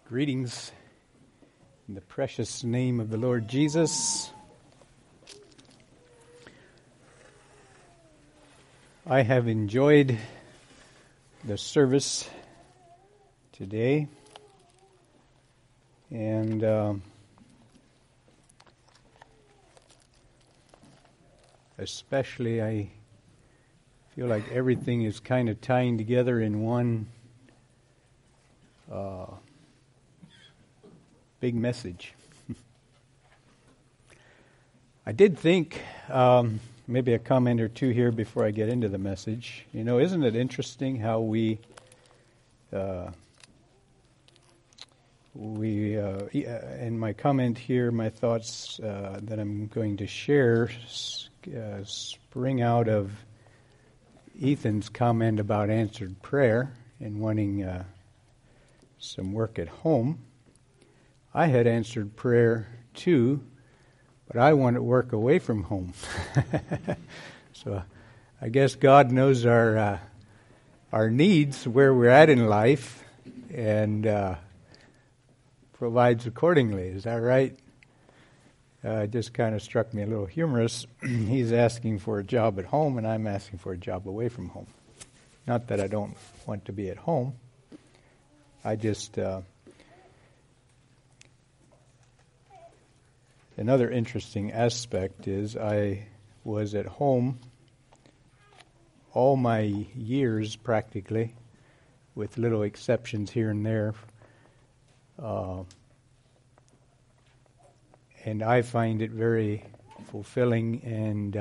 Greetings in the precious name of the Lord Jesus. I have enjoyed the service today, and especially I feel like everything is kind of tying together in one big message. I did think maybe a comment or two here before I get into the message. You know, isn't it interesting how in my comment here, my thoughts that I'm going to share spring out of Ethan's comment about answered prayer and wanting some work at home. I had answered prayer too, but I wanted work away from home. So I guess God knows our needs, where we're at in life, and provides accordingly. Is that right? It just kind of struck me a little humorous. He's asking for a job at home, and I'm asking for a job away from home. Not that I don't want to be at home. I just... Another interesting aspect is I was at home all my years practically, with little exceptions here and there. And I find it very fulfilling and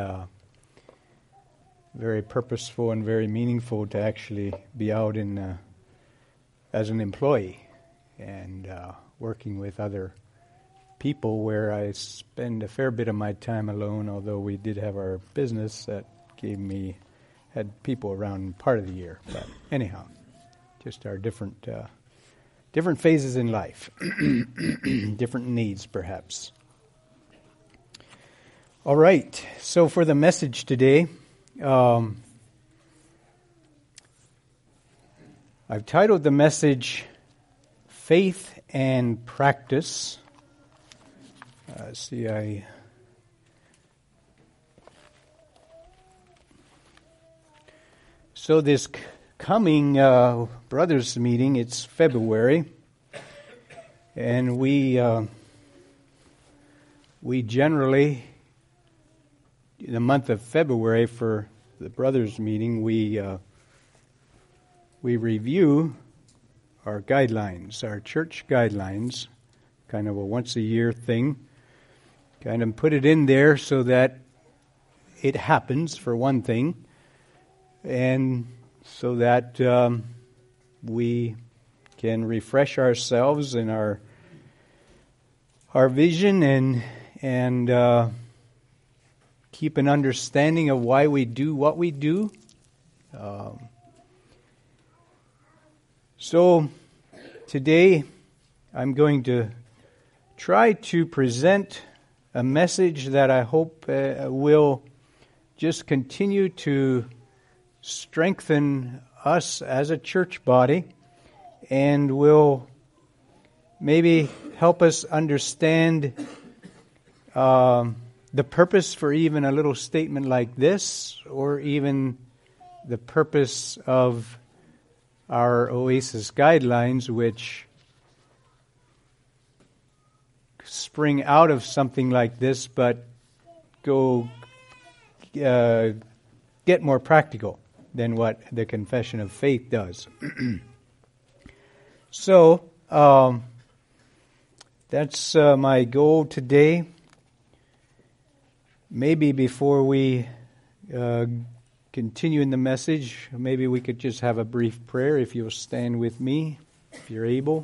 very purposeful and very meaningful to actually be out as an employee and working with other people, where I spend a fair bit of my time alone, although we did have our business that had people around part of the year. But anyhow, just our different phases in life, different needs perhaps. All right, so for the message today, I've titled the message, Faith and Practice. So this coming brothers meeting, it's February, and we generally, in the month of February for the brothers meeting, we review our guidelines, our church guidelines, kind of a once-a-year thing. Kind of put it in there so that it happens, for one thing, and so that we can refresh ourselves in our vision and keep an understanding of why we do what we do. So today I'm going to try to present a message that I hope will just continue to strengthen us as a church body and will maybe help us understand the purpose for even a little statement like this, or even the purpose of our Oasis guidelines, which spring out of something like this, but go get more practical than what the Confession of Faith does. So that's my goal today. Maybe before we continue in the message, maybe we could just have a brief prayer, if you'll stand with me, if you're able.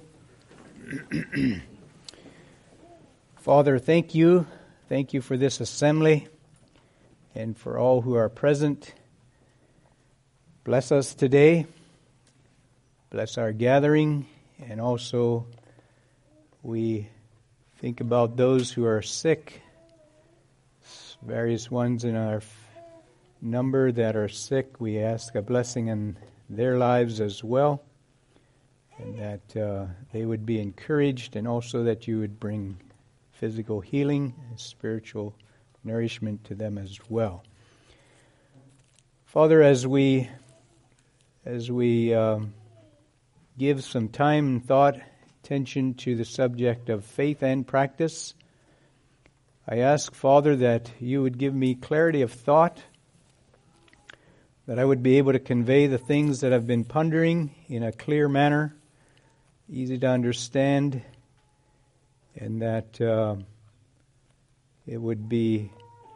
Father, thank you. Thank you for this assembly and for all who are present. Bless us today. Bless our gathering. And also, we think about those who are sick, various ones in our number that are sick. We ask a blessing in their lives as well. and that they would be encouraged, and also that you would bring physical healing and spiritual nourishment to them as well. Father, as we give some time and thought, attention to the subject of faith and practice, I ask, Father, that you would give me clarity of thought, that I would be able to convey the things that I've been pondering in a clear manner, easy to understand, and that it would be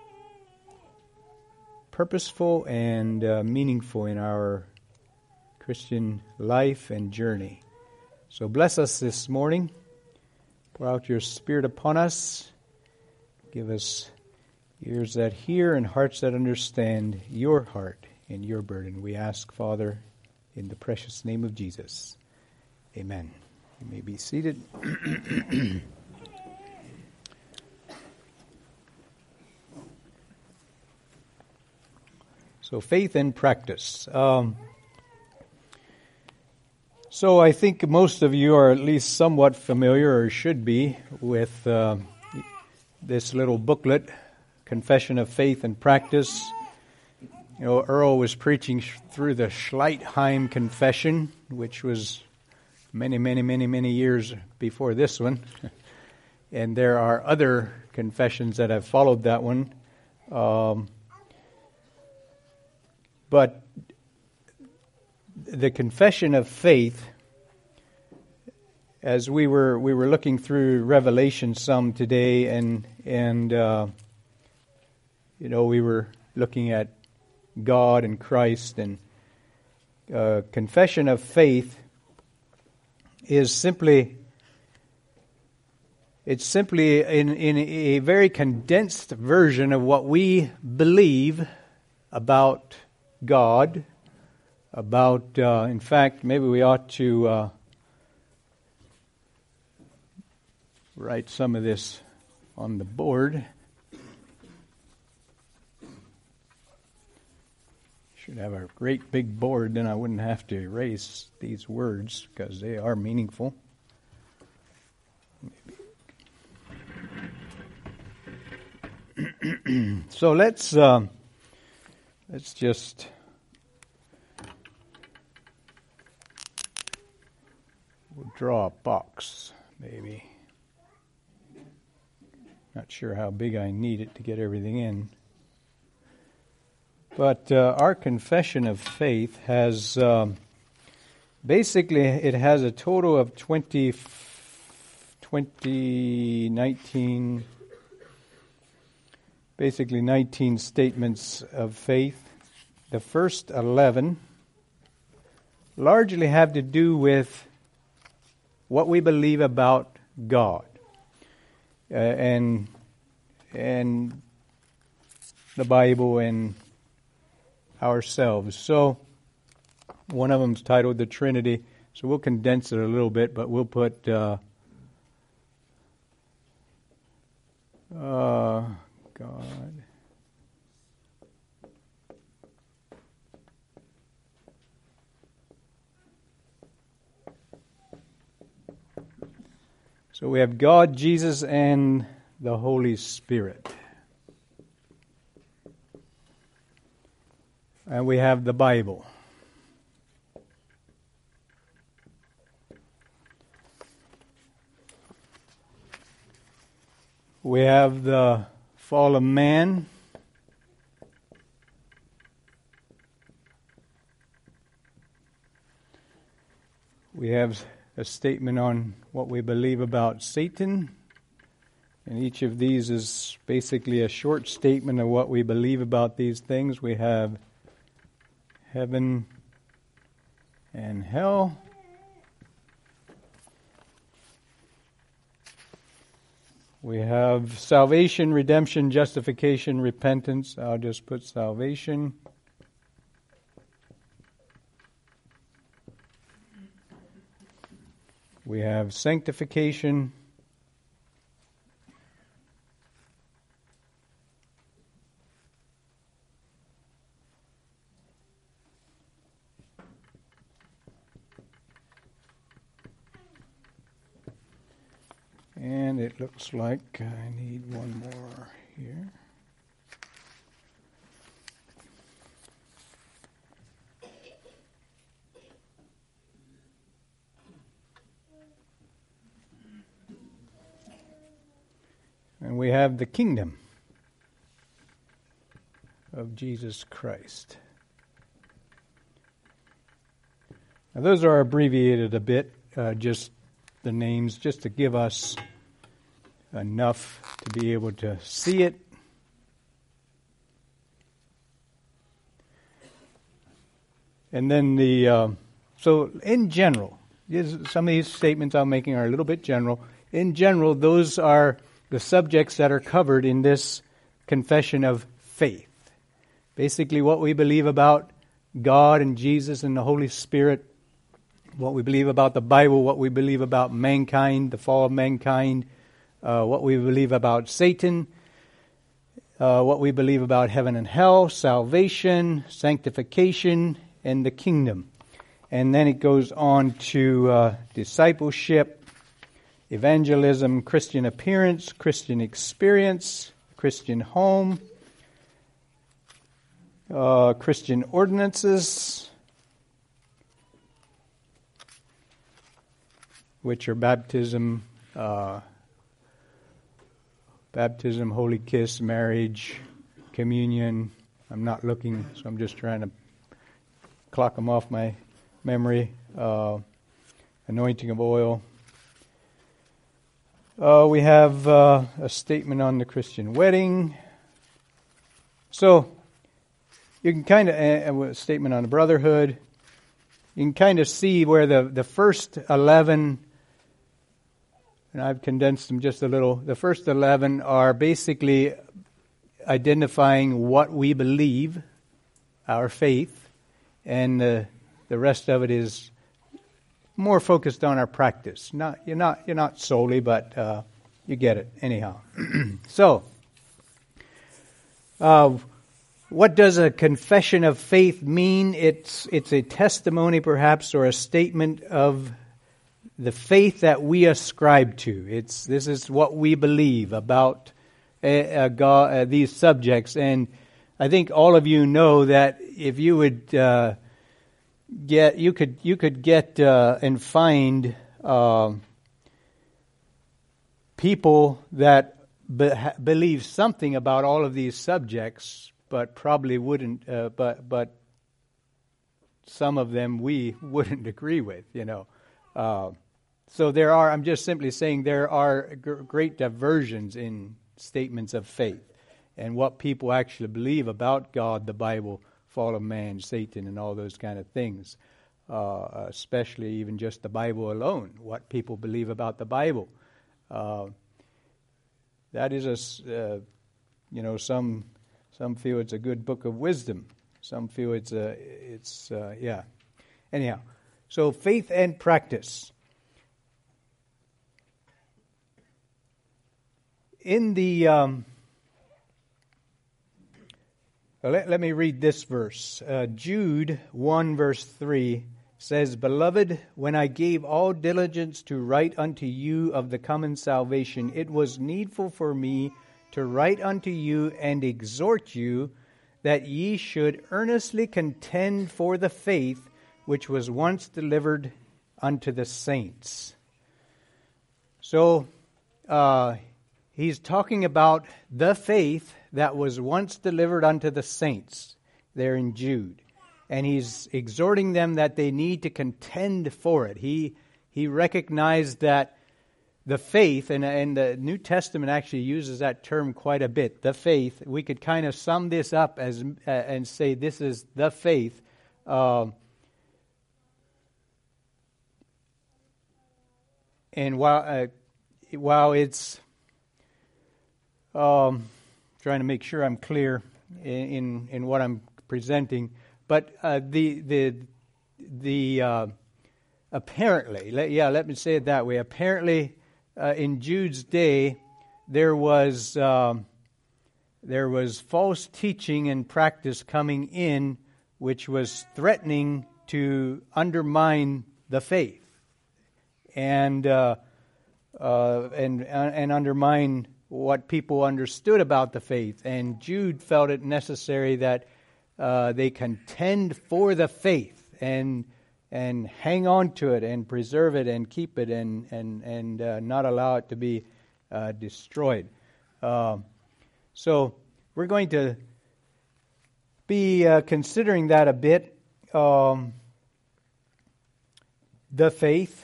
purposeful and meaningful in our Christian life and journey. So bless us this morning. Pour out your Spirit upon us. Give us ears that hear and hearts that understand your heart and your burden. We ask, Father, in the precious name of Jesus. Amen. You may be seated. So faith and practice. So I think most of you are at least somewhat familiar, or should be, with this little booklet, Confession of Faith and Practice. You know, Earl was preaching through the Schleitheim Confession, which was many years before this one. And there are other confessions that have followed that one. But the Confession of Faith, as we were looking through Revelation some today, and we were looking at God and Christ, and Confession of Faith is simply in a very condensed version of what we believe about God, in fact, maybe we ought to write some of this on the board. Should have a great big board, then I wouldn't have to erase these words because they are meaningful. So let's just we'll draw a box, maybe. Not sure how big I need it to get everything in. But our confession of faith has, basically, it has a total of 19 statements of faith. The first 11 largely have to do with what we believe about God and the Bible and ourselves. So one of them is titled the Trinity. So we'll condense it a little bit, but we'll put God. So we have God, Jesus, and the Holy Spirit. And we have the Bible. We have the fall of man. We have a statement on what we believe about Satan. And each of these is basically a short statement of what we believe about these things. We have heaven and hell. We have salvation, redemption, justification, repentance. I'll just put salvation. We have sanctification. And it looks like I need one more here. And we have the kingdom of Jesus Christ. Now those are abbreviated a bit, just the names, just to give us enough to be able to see it. And then so in general, some of these statements I'm making are a little bit general. In general, those are the subjects that are covered in this confession of faith. Basically what we believe about God and Jesus and the Holy Spirit, what we believe about the Bible, what we believe about mankind, the fall of mankind, what we believe about Satan, what we believe about heaven and hell, salvation, sanctification, and the kingdom. And then it goes on to discipleship, evangelism, Christian appearance, Christian experience, Christian home, Christian ordinances, which are baptism, holy kiss, marriage, communion. I'm not looking, so I'm just trying to clock them off my memory. Anointing of oil. We have a statement on the Christian wedding. So you can kind of, a statement on the brotherhood. You can kind of see where the first 11, and I've condensed them just a little, the first 11 are basically identifying what we believe, our faith, and the rest of it is more focused on our practice. You're not solely, but you get it anyhow. So, what does a confession of faith mean? It's a testimony, perhaps, or a statement of the faith that we ascribe to. This is what we believe about God, these subjects, and I think all of you know that if you would you could get and find people that believe something about all of these subjects, but probably wouldn't. But some of them we wouldn't agree with, So there are. I'm just simply saying there are great diversions in statements of faith and what people actually believe about God, the Bible, fall of man, Satan, and all those kind of things, especially even just the Bible alone, what people believe about the Bible. That is some feel it's a good book of wisdom. Some feel it's Anyhow, so faith and practice. In the let me read this verse. Jude 1 verse 3 says, "Beloved, when I gave all diligence to write unto you of the common salvation, it was needful for me to write unto you and exhort you that ye should earnestly contend for the faith which was once delivered unto the saints." So, he's talking about the faith that was once delivered unto the saints there in Jude. And he's exhorting them that they need to contend for it. He recognized that the faith, and the New Testament actually uses that term quite a bit, the faith. We could kind of sum this up as and say this is the faith. And while it's trying to make sure I'm clear in what I'm presenting, but the apparently, let me say it that way. Apparently, in Jude's day, there was false teaching and practice coming in, which was threatening to undermine the faith, and and undermine what people understood about the faith. And Jude felt it necessary that they contend for the faith and hang on to it and preserve it and keep it and not allow it to be destroyed. So we're going to be considering that a bit. The faith.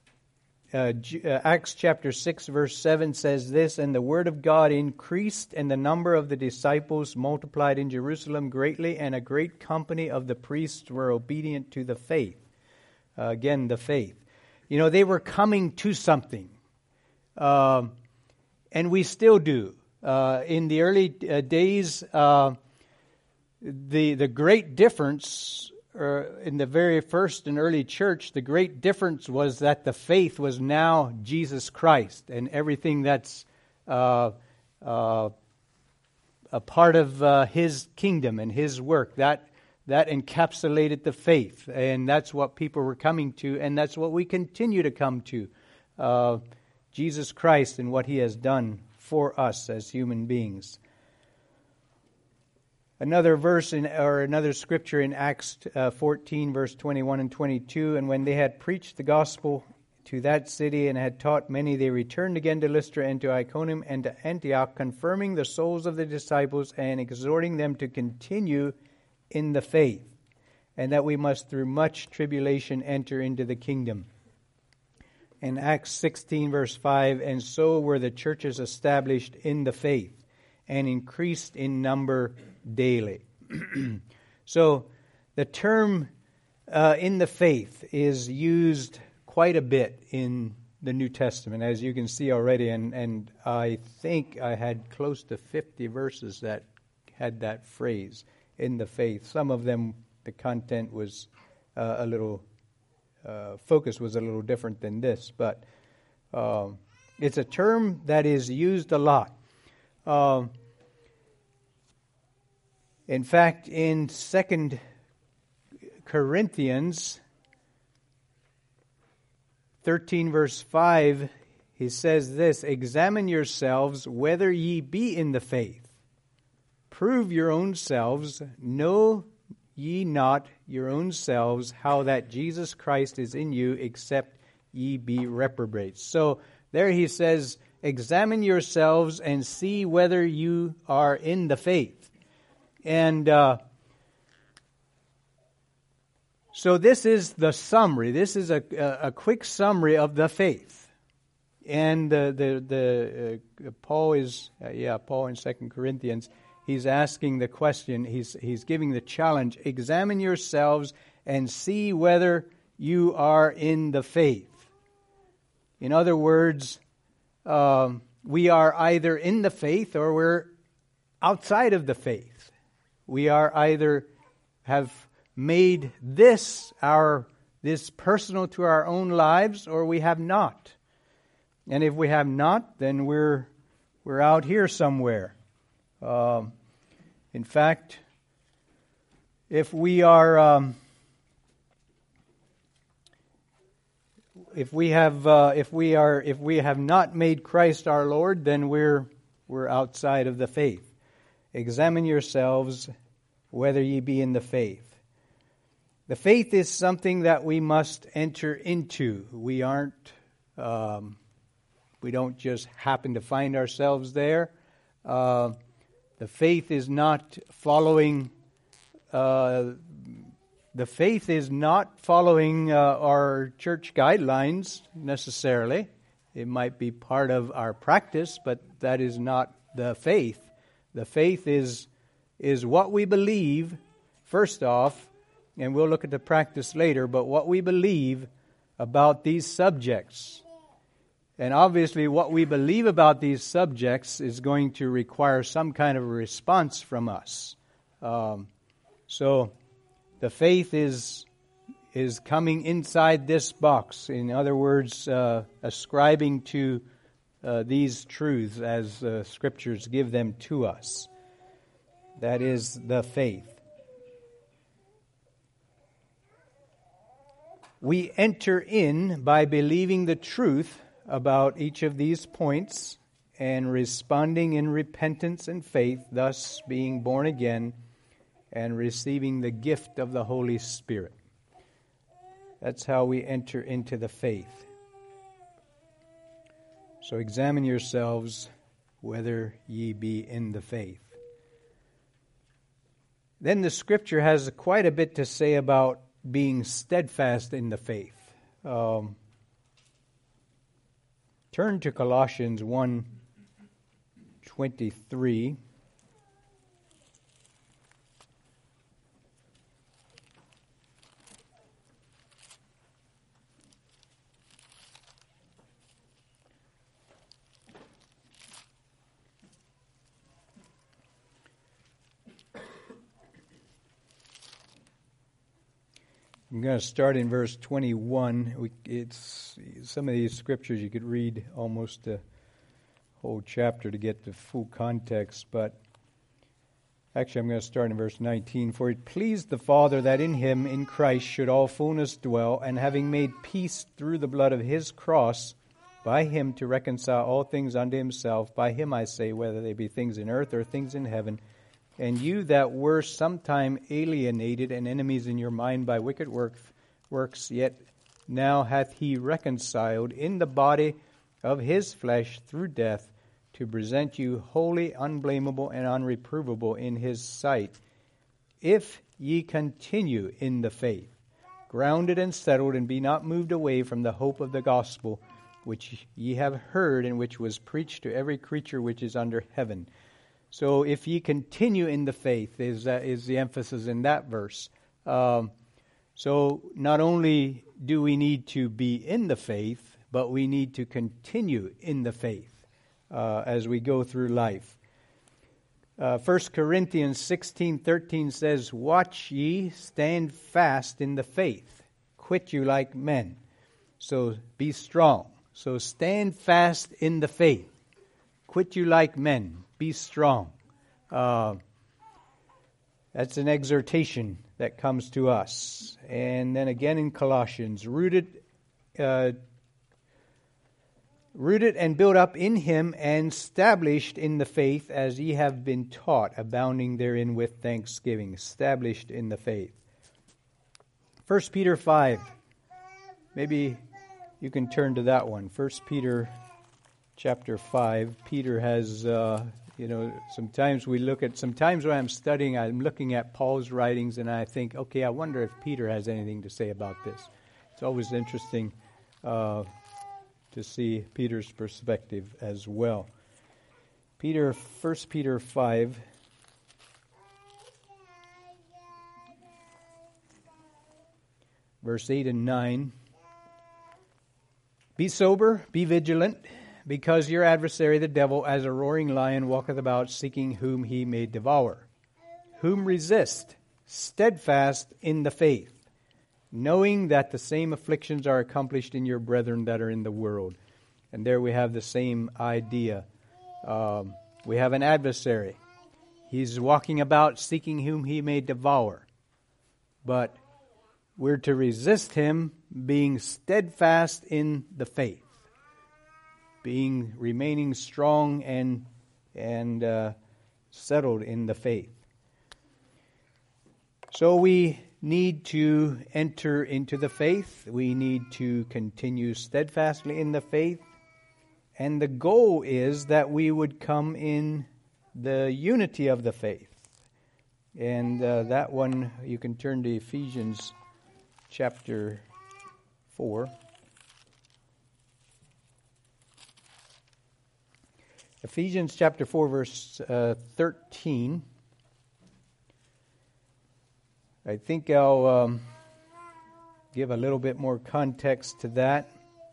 Acts chapter 6 verse 7 says this, "And the word of God increased, and the number of the disciples multiplied in Jerusalem greatly, and a great company of the priests were obedient to the faith." Again, the faith. You know, they were coming to something. And we still do. In the early days, the great difference in the very first and early church, the great difference was that the faith was now Jesus Christ, and everything that's a part of His kingdom and His work, that encapsulated the faith, and that's what people were coming to, and that's what we continue to come to, Jesus Christ and what He has done for us as human beings. Another verse or another scripture in Acts 14, verse 21 and 22, "And when they had preached the gospel to that city and had taught many, they returned again to Lystra and to Iconium and to Antioch, confirming the souls of the disciples and exhorting them to continue in the faith, and that we must through much tribulation enter into the kingdom." In Acts 16, verse 5, "And so were the churches established in the faith and increased in number daily." So the term in the faith is used quite a bit in the New Testament, as you can see already, and I think I had close to 50 verses that had that phrase, in the faith. Some of them, the content was a little, focus was a little different than this, but it's a term that is used a lot. In fact, in 2 Corinthians 13, verse 5, he says this, "Examine yourselves whether ye be in the faith. Prove your own selves. Know ye not your own selves how that Jesus Christ is in you, except ye be reprobates." So there he says, examine yourselves and see whether you are in the faith. And so this is the summary. This is a quick summary of the faith. And Paul in 2 Corinthians, he's asking the question. He's giving the challenge. Examine yourselves and see whether you are in the faith. In other words, we are either in the faith or we're outside of the faith. We are either have made this personal to our own lives, or we have not. And if we have not, then we're out here somewhere. In fact, if we have not made Christ our Lord, then we're outside of the faith. Examine yourselves whether ye be in the faith. The faith is something that we must enter into. We don't just happen to find ourselves there. The faith is not following. The faith is not following our church guidelines necessarily. It might be part of our practice, but that is not the faith. The faith is what we believe, first off, and we'll look at the practice later, but what we believe about these subjects. And obviously what we believe about these subjects is going to require some kind of a response from us. So the faith is coming inside this box. In other words, ascribing to these truths as Scriptures give them to us. That is the faith. We enter in by believing the truth about each of these points and responding in repentance and faith, thus being born again and receiving the gift of the Holy Spirit. That's how we enter into the faith. So examine yourselves whether ye be in the faith. Then the Scripture has quite a bit to say about being steadfast in the faith. Turn to Colossians 1:23. I'm going to start in verse 21. It's some of these scriptures you could read almost a whole chapter to get the full context, but actually I'm going to start in verse 19. For it pleased the Father that in him, in Christ, should all fullness dwell, and having made peace through the blood of his cross, by him to reconcile all things unto himself. By him I say, whether they be things in earth or things in heaven. And you that were sometime alienated and enemies in your mind by wicked works, yet now hath he reconciled in the body of his flesh through death, to present you holy, unblameable, and unreprovable in his sight, if ye continue in the faith, grounded and settled, and be not moved away from the hope of the gospel, which ye have heard, and which was preached to every creature which is under heaven. So if ye continue in the faith is the emphasis in that verse. So not only do we need to be in the faith, but we need to continue in the faith as we go through life. 1 Corinthians 16:13 says, watch ye, stand fast in the faith, quit you like men. So be strong. So stand fast in the faith, quit you like men. Be strong. That's an exhortation that comes to us. And then again in Colossians, rooted and built up in him, and established in the faith as ye have been taught, abounding therein with thanksgiving. Established in the faith. 1 Peter 5. Maybe you can turn to that one. 1 Peter chapter 5. Peter has, sometimes when I'm studying, I'm looking at Paul's writings and I think, okay, I wonder if Peter has anything to say about this. It's always interesting to see Peter's perspective as well. 1 Peter 5. Verse 8 and 9. Be sober, be vigilant, because your adversary the devil, as a roaring lion, walketh about, seeking whom he may devour. Whom resist, steadfast in the faith, knowing that the same afflictions are accomplished in your brethren that are in the world. And there we have the same idea. We have an adversary. He's walking about, seeking whom he may devour. But we're to resist him, being steadfast in the faith, remaining strong and settled in the faith. So we need to enter into the faith. We need to continue steadfastly in the faith. And the goal is that we would come in the unity of the faith. And that one, you can turn to Ephesians chapter 4. Ephesians chapter 4, verse 13. I think I'll give a little bit more context to that.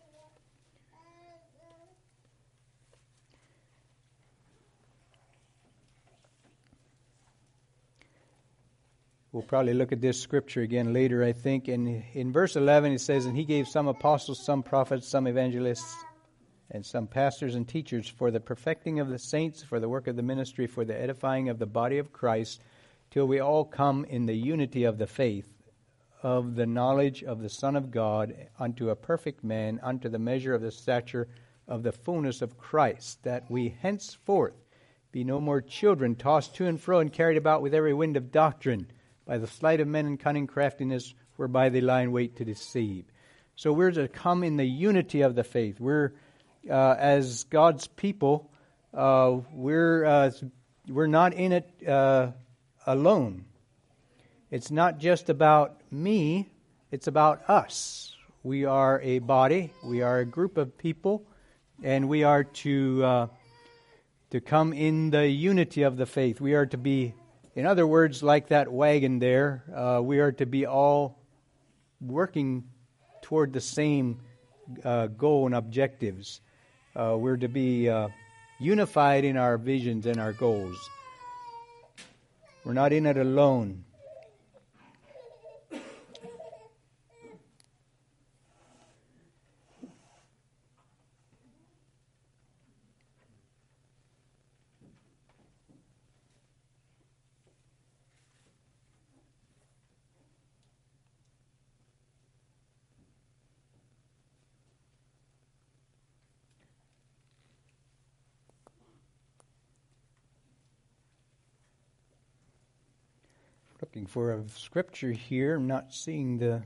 We'll probably look at this scripture again later, I think. And in verse 11 it says, and he gave some apostles, some prophets, some evangelists, and some pastors and teachers for the perfecting of the saints, for the work of the ministry, for the edifying of the body of Christ, till we all come in the unity of the faith of the knowledge of the Son of God unto a perfect man, unto the measure of the stature of the fullness of Christ, that we henceforth be no more children, tossed to and fro and carried about with every wind of doctrine, by the sleight of men and cunning craftiness, whereby they lie in wait to deceive. So we're to come in the unity of the faith. We're, as God's people, we're not in it alone. It's not just about me, it's about us. We are a body, we are a group of people, and we are to come in the unity of the faith. We are to be, in other words, like that wagon there, we are to be all working toward the same goal and objectives. We're to be unified in our visions and our goals. We're not in it alone. Looking for a scripture here. I'm not seeing the...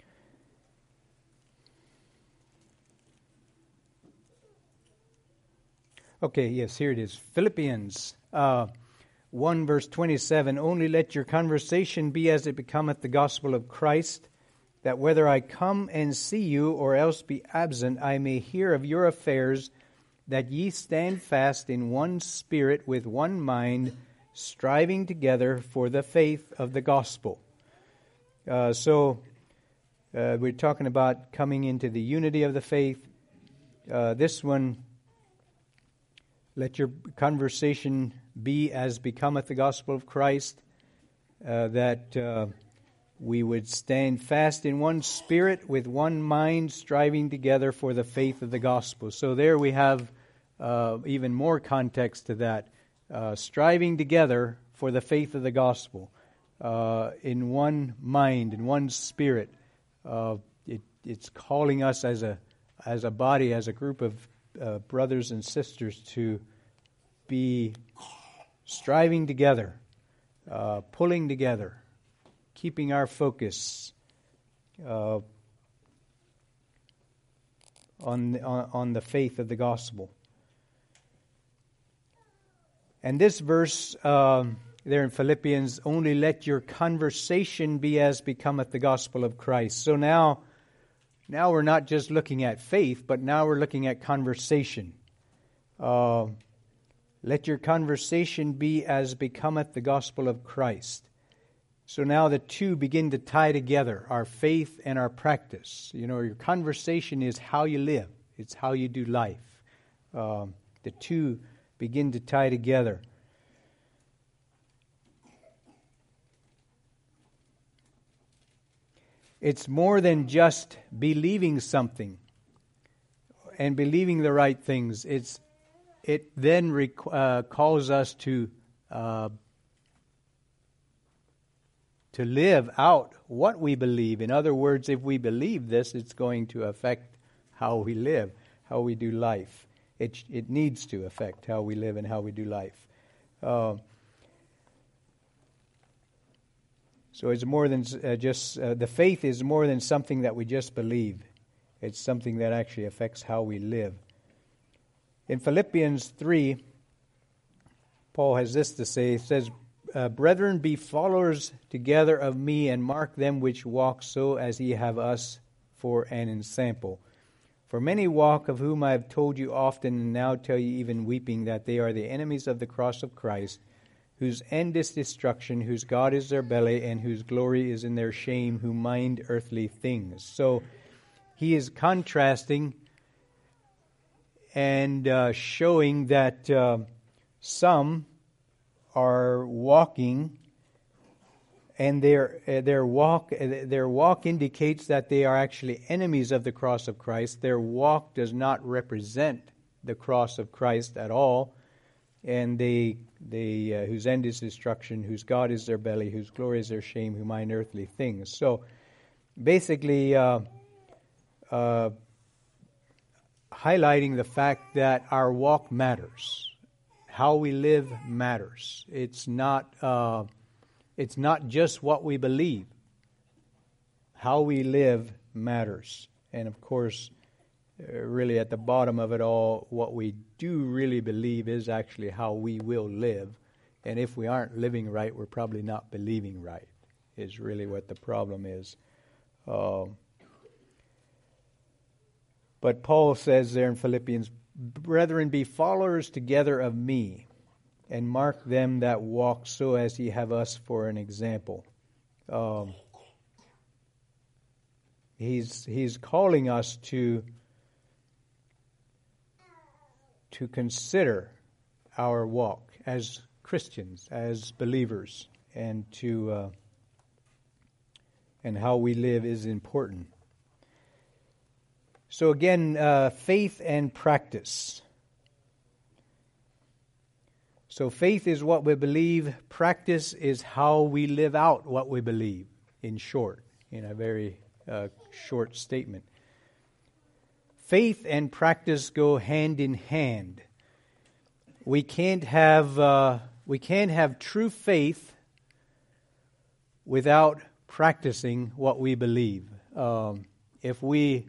Okay, yes, here it is. Philippians 1 verse 27. Only let your conversation be as it becometh the gospel of Christ, that whether I come and see you or else be absent, I may hear of your affairs, that ye stand fast in one spirit with one mind, striving together for the faith of the gospel. So we're talking about coming into the unity of the faith. This one, let your conversation be as becometh the gospel of Christ, that we would stand fast in one spirit with one mind, striving together for the faith of the gospel. So there we have even more context to that. Striving together for the faith of the gospel, in one mind, in one spirit. It's calling us as a body, as a group of brothers and sisters, to be striving together, pulling together, keeping our focus on the faith of the gospel. And this verse there in Philippians, only let your conversation be as becometh the gospel of Christ. So now we're not just looking at faith, but now we're looking at conversation. Let your conversation be as becometh the gospel of Christ. So now the two begin to tie together, our faith and our practice. You know, your conversation is how you live. It's how you do life. The two begin to tie together. It's more than just believing something and believing the right things. It then calls us to live out what we believe. In other words, if we believe this, it's going to affect how we live, how we do life. It needs to affect how we live and how we do life. So it's more than just the faith is more than something that we just believe. It's something that actually affects how we live. In Philippians 3, Paul has this to say. It says, Brethren, be followers together of me, and mark them which walk so as ye have us for an ensample. For many walk, of whom I have told you often, and now tell you even weeping, that they are the enemies of the cross of Christ, whose end is destruction, whose God is their belly, and whose glory is in their shame, who mind earthly things. So he is contrasting and showing that some are walking, and their walk indicates that they are actually enemies of the cross of Christ. Their walk does not represent the cross of Christ at all, and they whose end is destruction, whose God is their belly, whose glory is their shame, who mind earthly things. So basically highlighting the fact that our walk matters. How we live matters. It's not just what we believe. How we live matters. And of course, really at the bottom of it all, what we do really believe is actually how we will live. And if we aren't living right, we're probably not believing right, is really what the problem is. But Paul says there in Philippians, "Brethren, be followers together of me, and mark them that walk so as ye have us for an example." He's calling us to consider our walk as Christians, as believers, and and how we live is important. So again, faith and practice. So faith is what we believe. Practice is how we live out what we believe, in short, in a very short statement. Faith and practice go hand in hand. We can't have true faith without practicing what we believe. If we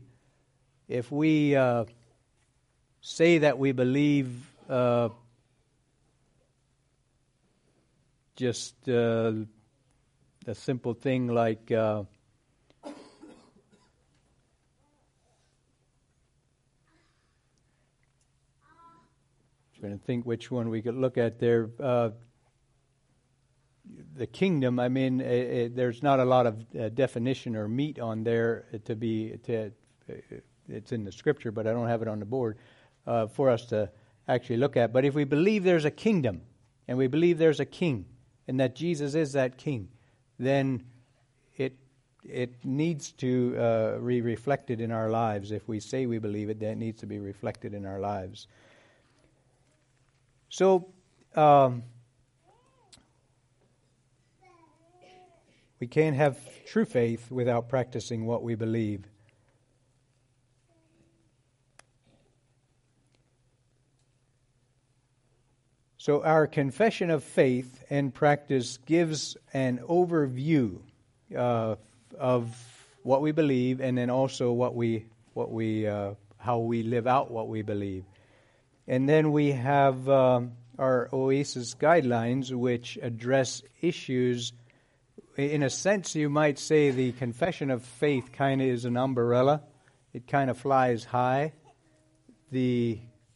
say that we believe just a simple thing like trying to think which one we could look at there. The kingdom, I mean, there's not a lot of definition or meat on there it's in the scripture, but I don't have it on the board for us to actually look at. But if we believe there's a kingdom, and we believe there's a king, and that Jesus is that king, then it needs to be reflected in our lives. If we say we believe it, then it needs to be reflected in our lives. So, we can't have true faith without practicing what we believe. So our confession of faith and practice gives an overview of what we believe, and then also how we live out what we believe. And then we have our Oasis guidelines, which address issues. In a sense, you might say the confession of faith kind of is an umbrella. It kind of flies high. The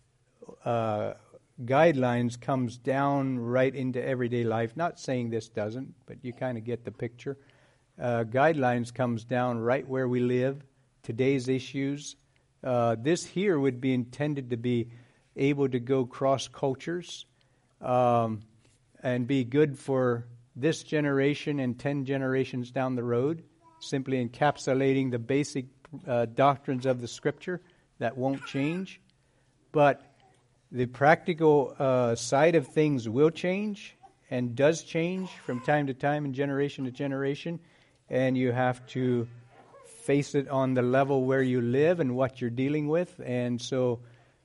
guidelines comes down right into everyday life. Not saying this doesn't, but you kind of get the picture. Guidelines comes down right where we live, today's issues. This here would be intended to be able to go cross cultures and be good for this generation and 10 generations down the road, simply encapsulating the basic doctrines of the Scripture that won't change. But the practical side of things will change and does change from time to time and generation to generation, and you have to face it on the level where you live and what you're dealing with. And so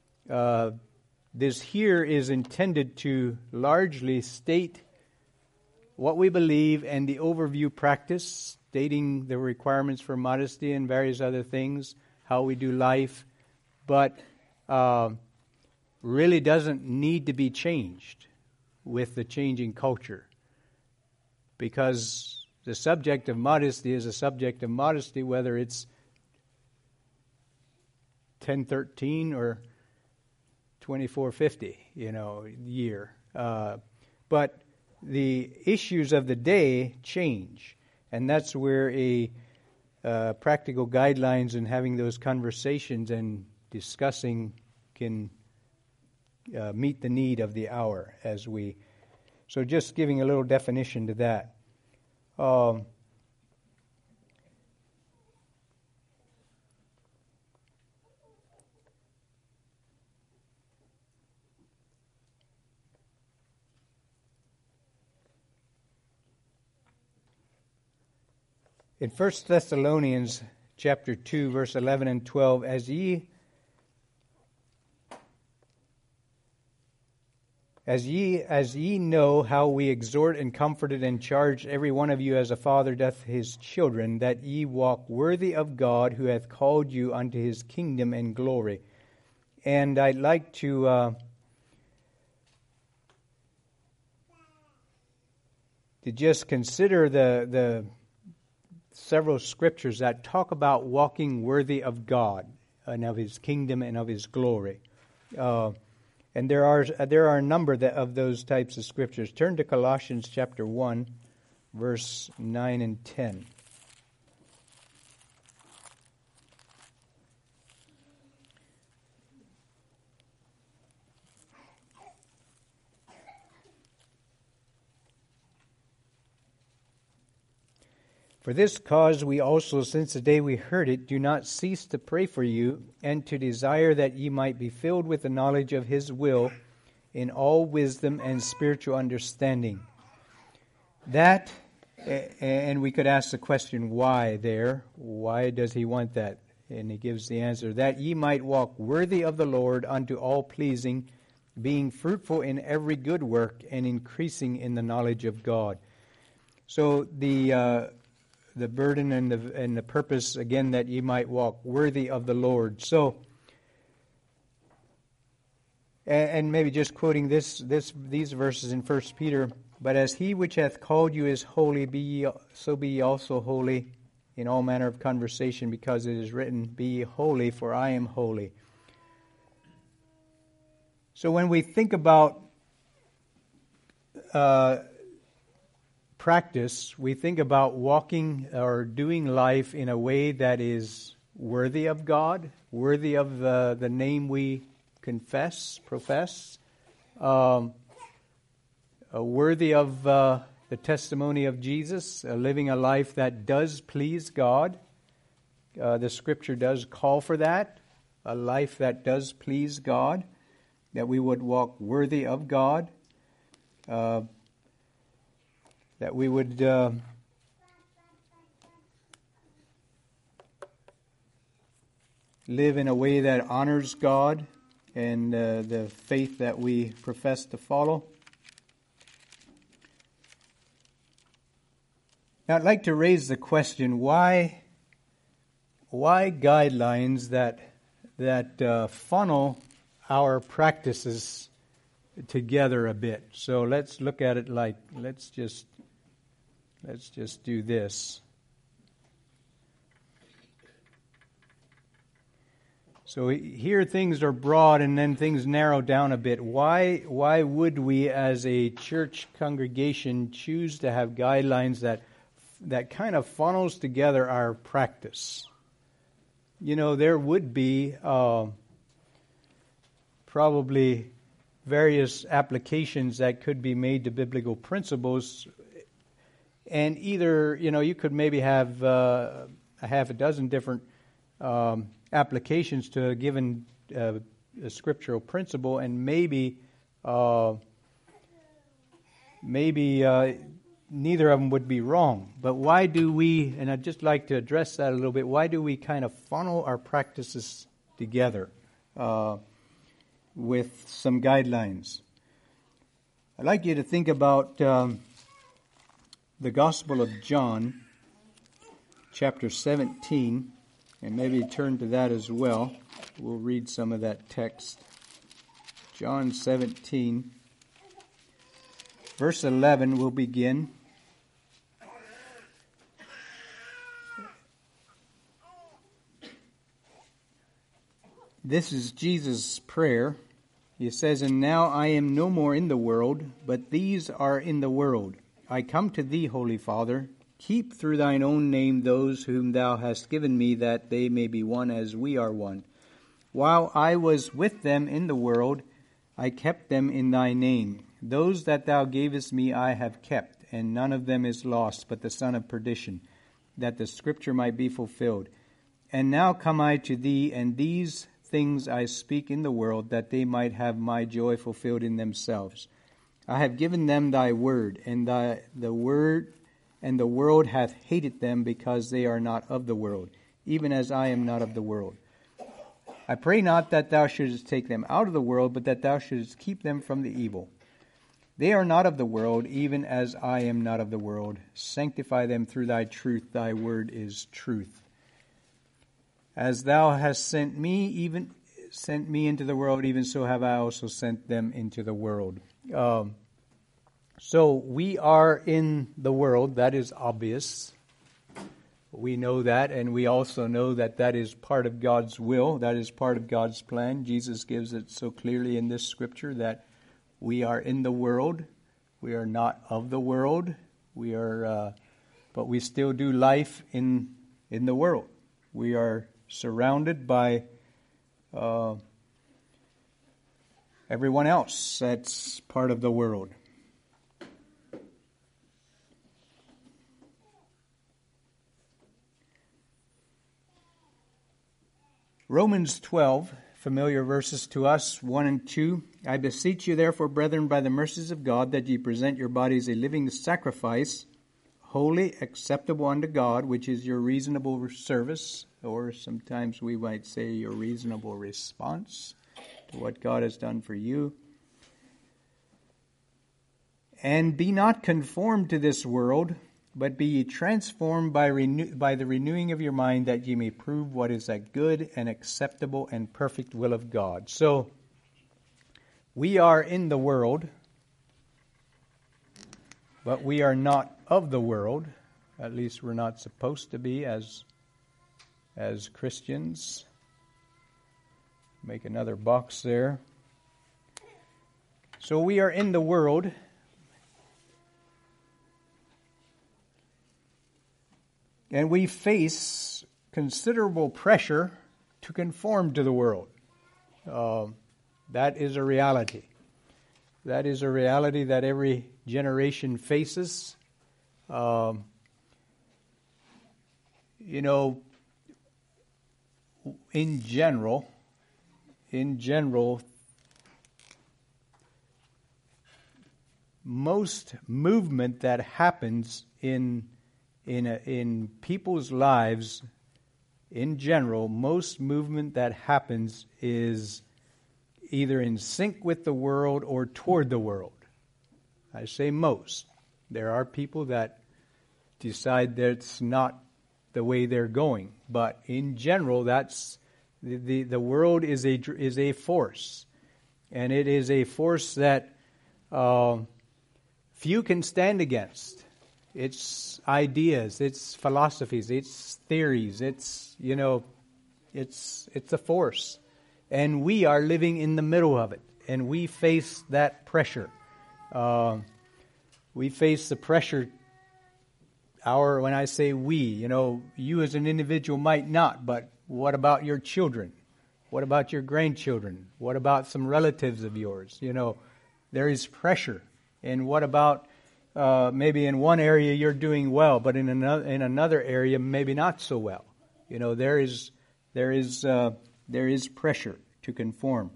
this here is intended to largely state what we believe and the overview practice, stating the requirements for modesty and various other things, how we do life, but really doesn't need to be changed with the changing culture, because the subject of modesty is a subject of modesty, whether it's 1013 or 2450, year. But the issues of the day change, and that's where practical guidelines and having those conversations and discussing can meet the need of the hour. So just giving a little definition to that. In 1 Thessalonians chapter 2, verse 11 and 12, as ye know how we exhort and comforted and charged every one of you as a father doth his children, that ye walk worthy of God, who hath called you unto his kingdom and glory. And I'd like to just consider the several scriptures that talk about walking worthy of God and of his kingdom and of his glory. And there are a number of those types of scriptures. Turn to Colossians chapter 1, verse 9 and 10. For this cause we also, since the day we heard it, do not cease to pray for you, and to desire that ye might be filled with the knowledge of his will, in all wisdom and spiritual understanding. That, and we could ask the question, why there? Why does he want that? And he gives the answer, that ye might walk worthy of the Lord unto all pleasing, being fruitful in every good work, and increasing in the knowledge of God. So the burden and the purpose, again, that ye might walk worthy of the Lord. So, and maybe just quoting these verses in 1 Peter, but as he which hath called you is holy, so be ye also holy in all manner of conversation, because it is written, be ye holy, for I am holy. So when we think about practice, we think about walking or doing life in a way that is worthy of God, worthy of the name we profess, worthy of the testimony of Jesus, living a life that does please God. The Scripture does call for that, a life that does please God, that we would walk worthy of God. That we would live in a way that honors God and the faith that we profess to follow. Now, I'd like to raise the question: why guidelines that funnel our practices together a bit? So let's look at it like let's just do this. So here things are broad and then things narrow down a bit. Why would we as a church congregation choose to have guidelines that kind of funnels together our practice? You know, there would be probably various applications that could be made to biblical principles. And either, you could maybe have a half a dozen different applications to a given a scriptural principle, and maybe neither of them would be wrong. But why do we, and I'd just like to address that a little bit, why do we kind of funnel our practices together with some guidelines? I'd like you to think about the Gospel of John, chapter 17, and maybe turn to that as well. We'll read some of that text. John 17, verse 11 we'll begin. This is Jesus' prayer. He says, "And now I am no more in the world, but these are in the world. I come to thee, Holy Father. Keep through thine own name those whom thou hast given me, that they may be one as we are one. While I was with them in the world, I kept them in thy name. Those that thou gavest me I have kept, and none of them is lost, but the son of perdition, that the scripture might be fulfilled. And now come I to thee, and these things I speak in the world, that they might have my joy fulfilled in themselves. I have given them thy word, and the word and the world hath hated them, because they are not of the world, even as I am not of the world. I pray not that thou shouldest take them out of the world, but that thou shouldest keep them from the evil. They are not of the world, even as I am not of the world. Sanctify them through thy truth. Thy word is truth. As thou hast sent me into the world, even so have I also sent them into the world. So we are in the world. That is obvious. We know that, and we also know that that is part of God's will. That is part of God's plan. Jesus gives it so clearly in this scripture that we are in the world. We are not of the world. We are, but we still do life in the world. We are surrounded by everyone else that's part of the world. Romans 12, familiar verses to us, 1 and 2. I beseech you, therefore, brethren, by the mercies of God, that ye present your bodies a living sacrifice, holy, acceptable unto God, which is your reasonable service, or sometimes we might say your reasonable response to what God has done for you. And be not conformed to this world, but be ye transformed by the renewing of your mind, that ye may prove what is that good and acceptable and perfect will of God. So, we are in the world, but we are not of the world. At least we're not supposed to be as Christians. Make another box there. So we are in the world, and we face considerable pressure to conform to the world. That is a reality. That is a reality that every generation faces. In general, most movement that happens in people's lives, in general, most movement that happens is either in sync with the world or toward the world. I say most. There are people that decide that's not the way they're going, but in general, that's the world is a force, and it is a force that few can stand against. Its ideas, its philosophies, its theories, it's a force. And we are living in the middle of it. And we face that pressure. We face the pressure. When I say we, you as an individual might not, but what about your children? What about your grandchildren? What about some relatives of yours? There is pressure. And what about maybe in one area you're doing well, but in another area maybe not so well. There is pressure to conform.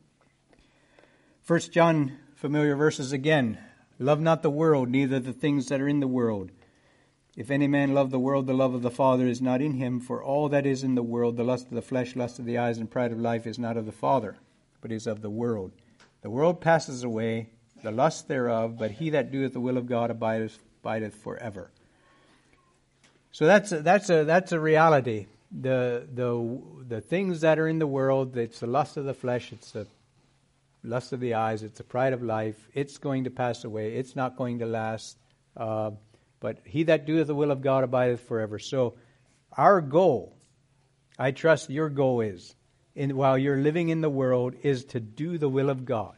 1 John, familiar verses again. Love not the world, neither the things that are in the world. If any man love the world, the love of the Father is not in him. For all that is in the world, the lust of the flesh, lust of the eyes, and pride of life, is not of the Father, but is of the world. The world passes away, the lust thereof, but he that doeth the will of God abideth forever. So that's a reality. The things that are in the world, it's the lust of the flesh, it's the lust of the eyes, it's the pride of life. It's going to pass away. It's not going to last. But he that doeth the will of God abideth forever. So our goal, I trust your goal is, while you're living in the world, is to do the will of God.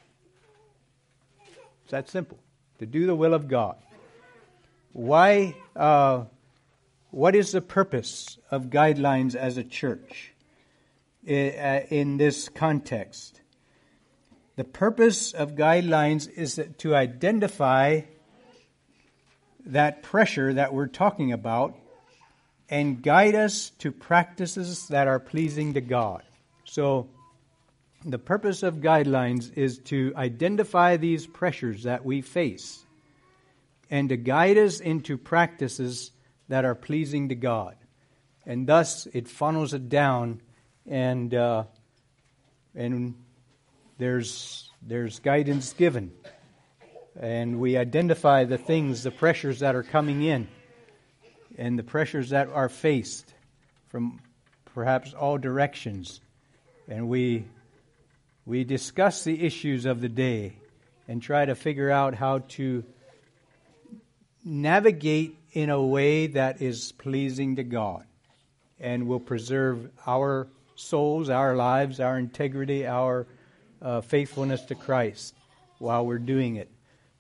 It's that simple. To do the will of God. Why? What is the purpose of guidelines as a church in this context? The purpose of guidelines is to identify that pressure that we're talking about and guide us to practices that are pleasing to God. So, the purpose of guidelines is to identify these pressures that we face and to guide us into practices that are pleasing to God. And thus it funnels it down, and there's guidance given. And we identify the things, the pressures that are coming in, and the pressures that are faced from perhaps all directions. And we discuss the issues of the day and try to figure out how to navigate in a way that is pleasing to God and will preserve our souls, our lives, our integrity, our faithfulness to Christ while we're doing it.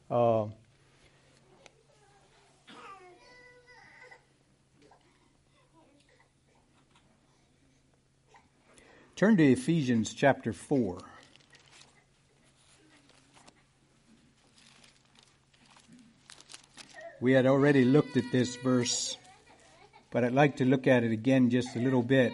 Turn to Ephesians chapter 4. We had already looked at this verse, but I'd like to look at it again just a little bit.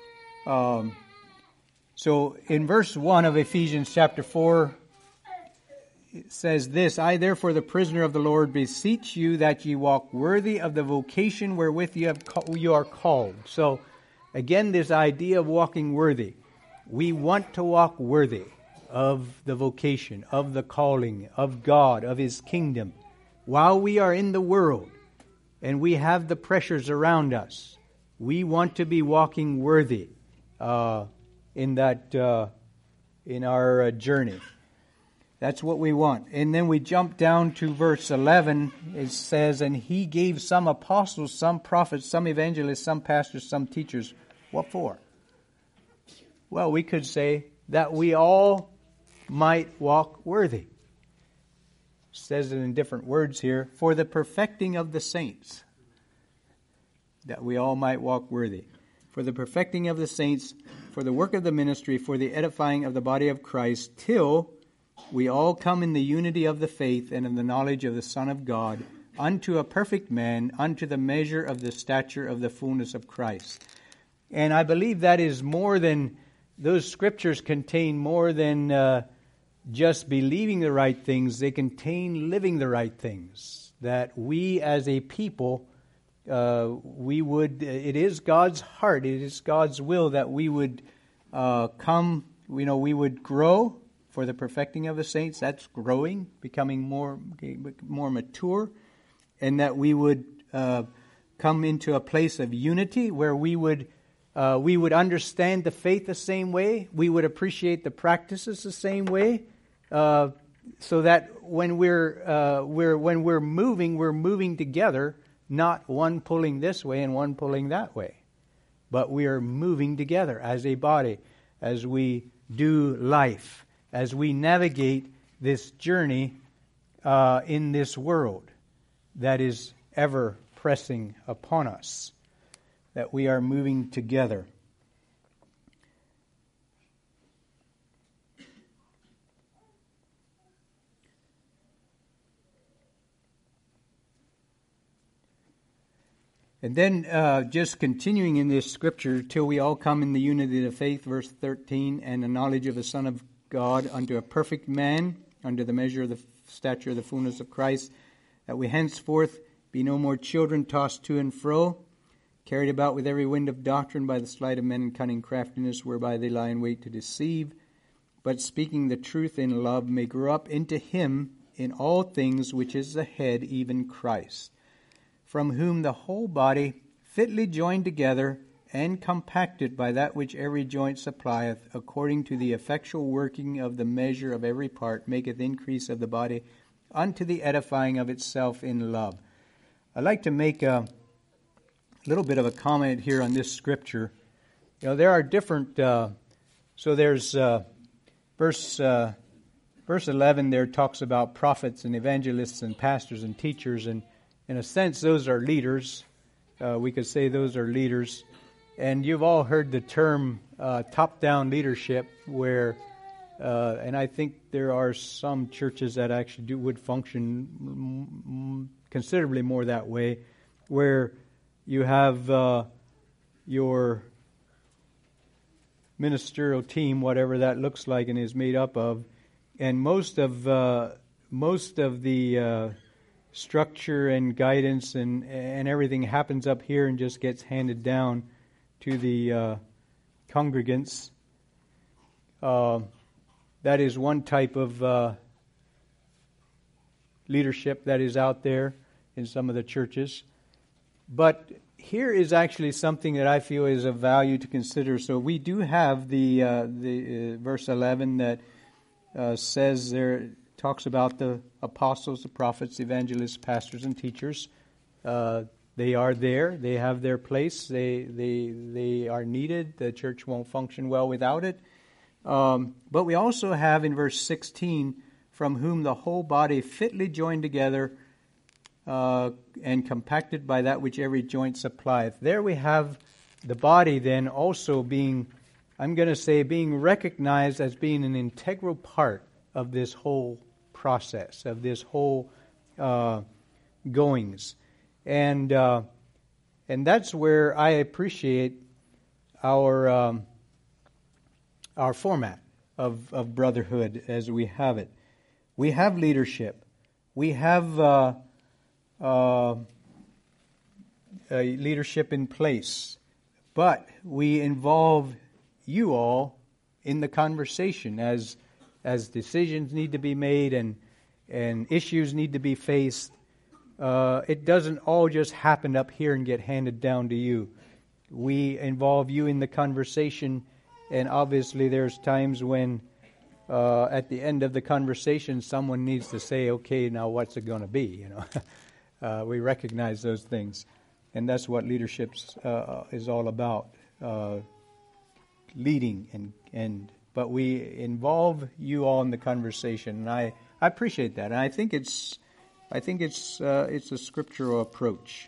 So in verse 1 of Ephesians chapter 4, it says this, I therefore, the prisoner of the Lord, beseech you that ye walk worthy of the vocation wherewith you are called. So again, this idea of walking worthy. We want to walk worthy of the vocation, of the calling, of God, of His kingdom. While we are in the world and we have the pressures around us, we want to be walking worthy in our journey. That's what we want. And then we jump down to verse 11. It says, and He gave some apostles, some prophets, some evangelists, some pastors, some teachers. What for? Well, we could say that we all might walk worthy. Says it in different words here, for the perfecting of the saints, that we all might walk worthy. For the perfecting of the saints, for the work of the ministry, for the edifying of the body of Christ, till we all come in the unity of the faith and in the knowledge of the Son of God, unto a perfect man, unto the measure of the stature of the fullness of Christ. And I believe that is more than, those scriptures contain more than just believing the right things. They contain living the right things. That we as a people, it is God's heart, it is God's will that we would we would grow for the perfecting of the saints. That's growing, becoming more mature. And that we would come into a place of unity where we would understand the faith the same way. We would appreciate the practices the same way. So that when we're moving together, not one pulling this way and one pulling that way, but we are moving together as a body, as we do life, as we navigate this journey in this world that is ever pressing upon us, that we are moving together. And then just continuing in this scripture, till we all come in the unity of the faith, verse 13, and the knowledge of the Son of God, unto a perfect man, under the measure of the stature of the fullness of Christ, that we henceforth be no more children tossed to and fro, carried about with every wind of doctrine by the sleight of men and cunning craftiness, whereby they lie in wait to deceive, but speaking the truth in love, may grow up into Him in all things, which is the head, even Christ, from whom the whole body, fitly joined together and compacted by that which every joint supplieth, according to the effectual working of the measure of every part, maketh increase of the body unto the edifying of itself in love. I'd like to make a little bit of a comment here on this scripture. You know, there are different, so there's verse 11 there talks about prophets and evangelists and pastors and teachers, and in a sense, those are leaders. We could say those are leaders. And you've all heard the term top-down leadership, where, and I think there are some churches that actually would function considerably more that way, where you have your ministerial team, whatever that looks like and is made up of, and most of the structure and guidance and everything happens up here and just gets handed down to the congregants. That is one type of leadership that is out there in some of the churches. But here is actually something that I feel is of value to consider. So we do have the verse 11 that says there, talks about the apostles, the prophets, evangelists, pastors, and teachers. They are there. They have their place. They are needed. The church won't function well without it. But we also have in verse 16, from whom the whole body fitly joined together and compacted by that which every joint supplieth. There we have the body then also being, I'm going to say, being recognized as being an integral part of this whole process, of this whole goings. And that's where I appreciate our format of brotherhood as we have it. We have leadership. We have a leadership in place. But we involve you all in the conversation as decisions need to be made and issues need to be faced. It doesn't all just happen up here and get handed down to you. We involve you in the conversation, and obviously there's times when at the end of the conversation someone needs to say, okay, now what's it going to be? We recognize those things, and that's what leadership is all about, leading but we involve you all in the conversation, and I appreciate that, and I think it's a scriptural approach.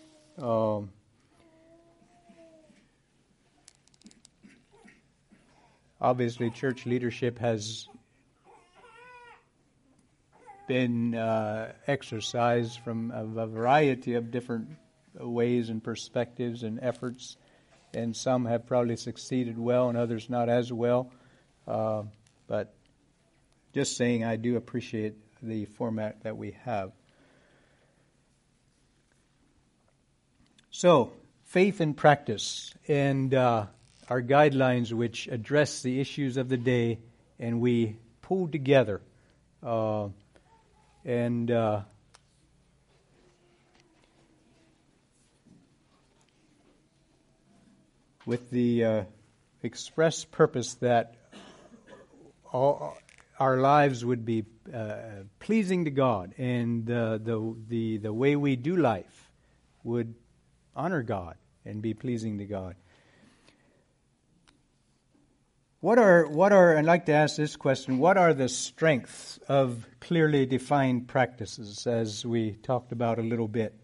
Obviously, church leadership has been exercised from a variety of different ways and perspectives and efforts, and some have probably succeeded well and others not as well. But just saying, I do appreciate the format that we have. So, faith and practice, and our guidelines which address the issues of the day, and we pull together. With the express purpose that all our lives would be pleasing to God, and the way we do life would honor God and be pleasing to God. What are I'd like to ask this question, what are the strengths of clearly defined practices, as we talked about a little bit?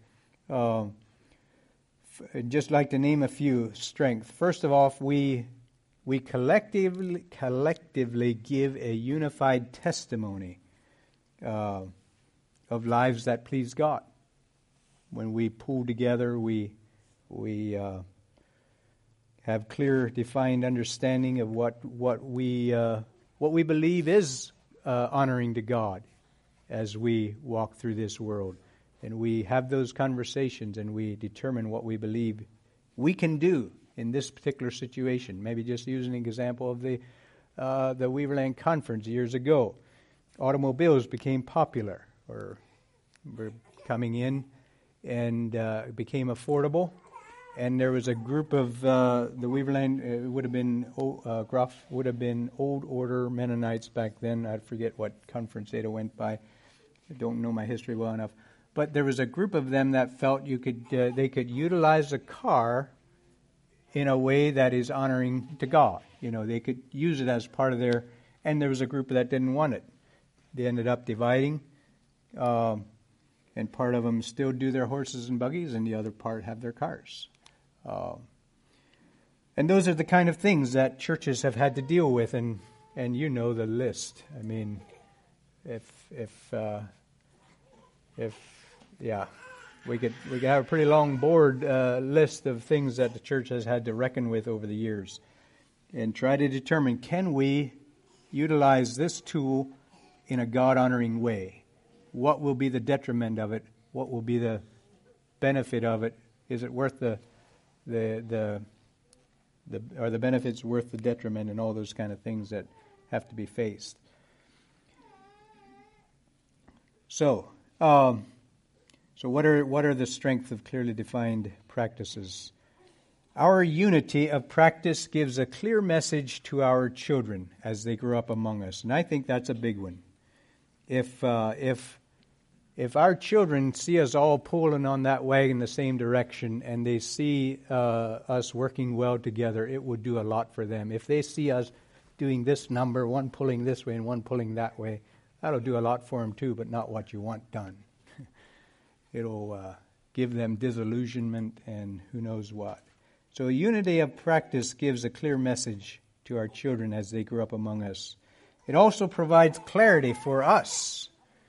I'd just like to name a few strengths. First of all, we collectively give a unified testimony of lives that please God. When we pull together, we have clear, defined understanding of what we believe is honoring to God as we walk through this world, and we have those conversations, and we determine what we believe we can do in this particular situation. Maybe just use an example of the Weaverland Conference years ago. Automobiles became popular, or were coming in, and became affordable. And there was a group of the Weaverland, would have been Old Order Mennonites back then. I forget what conference they went by. I don't know my history well enough. But there was a group of them that felt they could utilize a car in a way that is honoring to God. They could use it as part of their. And there was a group that didn't want it. They ended up dividing, and part of them still do their horses and buggies, and the other part have their cars. And those are the kind of things that churches have had to deal with, and you know the list. I mean, we could have a pretty long board list of things that the church has had to reckon with over the years, and try to determine, can we utilize this tool in a God-honoring way? what will be the detriment of it? What will be the benefit of it? Is it worth are the benefits worth the detriment, and all those kind of things that have to be faced? So what are the strengths of clearly defined practices? Our unity of practice gives a clear message to our children as they grow up among us, and I think that's a big one. If our children see us all pulling on that wagon the same direction, and they see us working well together, it would do a lot for them. If they see us doing this number, one pulling this way and one pulling that way, that'll do a lot for them too, but not what you want done. It'll give them disillusionment and who knows what. So a unity of practice gives a clear message to our children as they grow up among us. It also provides clarity for us.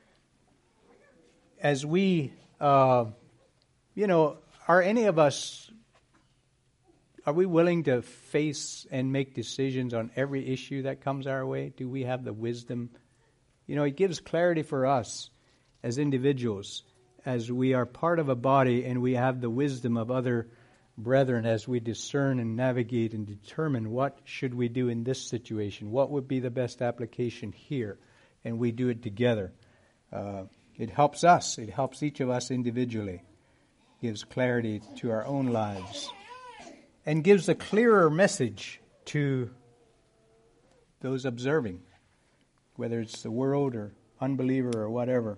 As we, are any of us, are we willing to face and make decisions on every issue that comes our way? Do we have the wisdom? It gives clarity for us as individuals, as we are part of a body and we have the wisdom of other brethren as we discern and navigate and determine what should we do in this situation, what would be the best application here, and we do it together. It helps us. It helps each of us individually. Gives clarity to our own lives. And gives a clearer message to those observing, whether it's the world or unbeliever or whatever.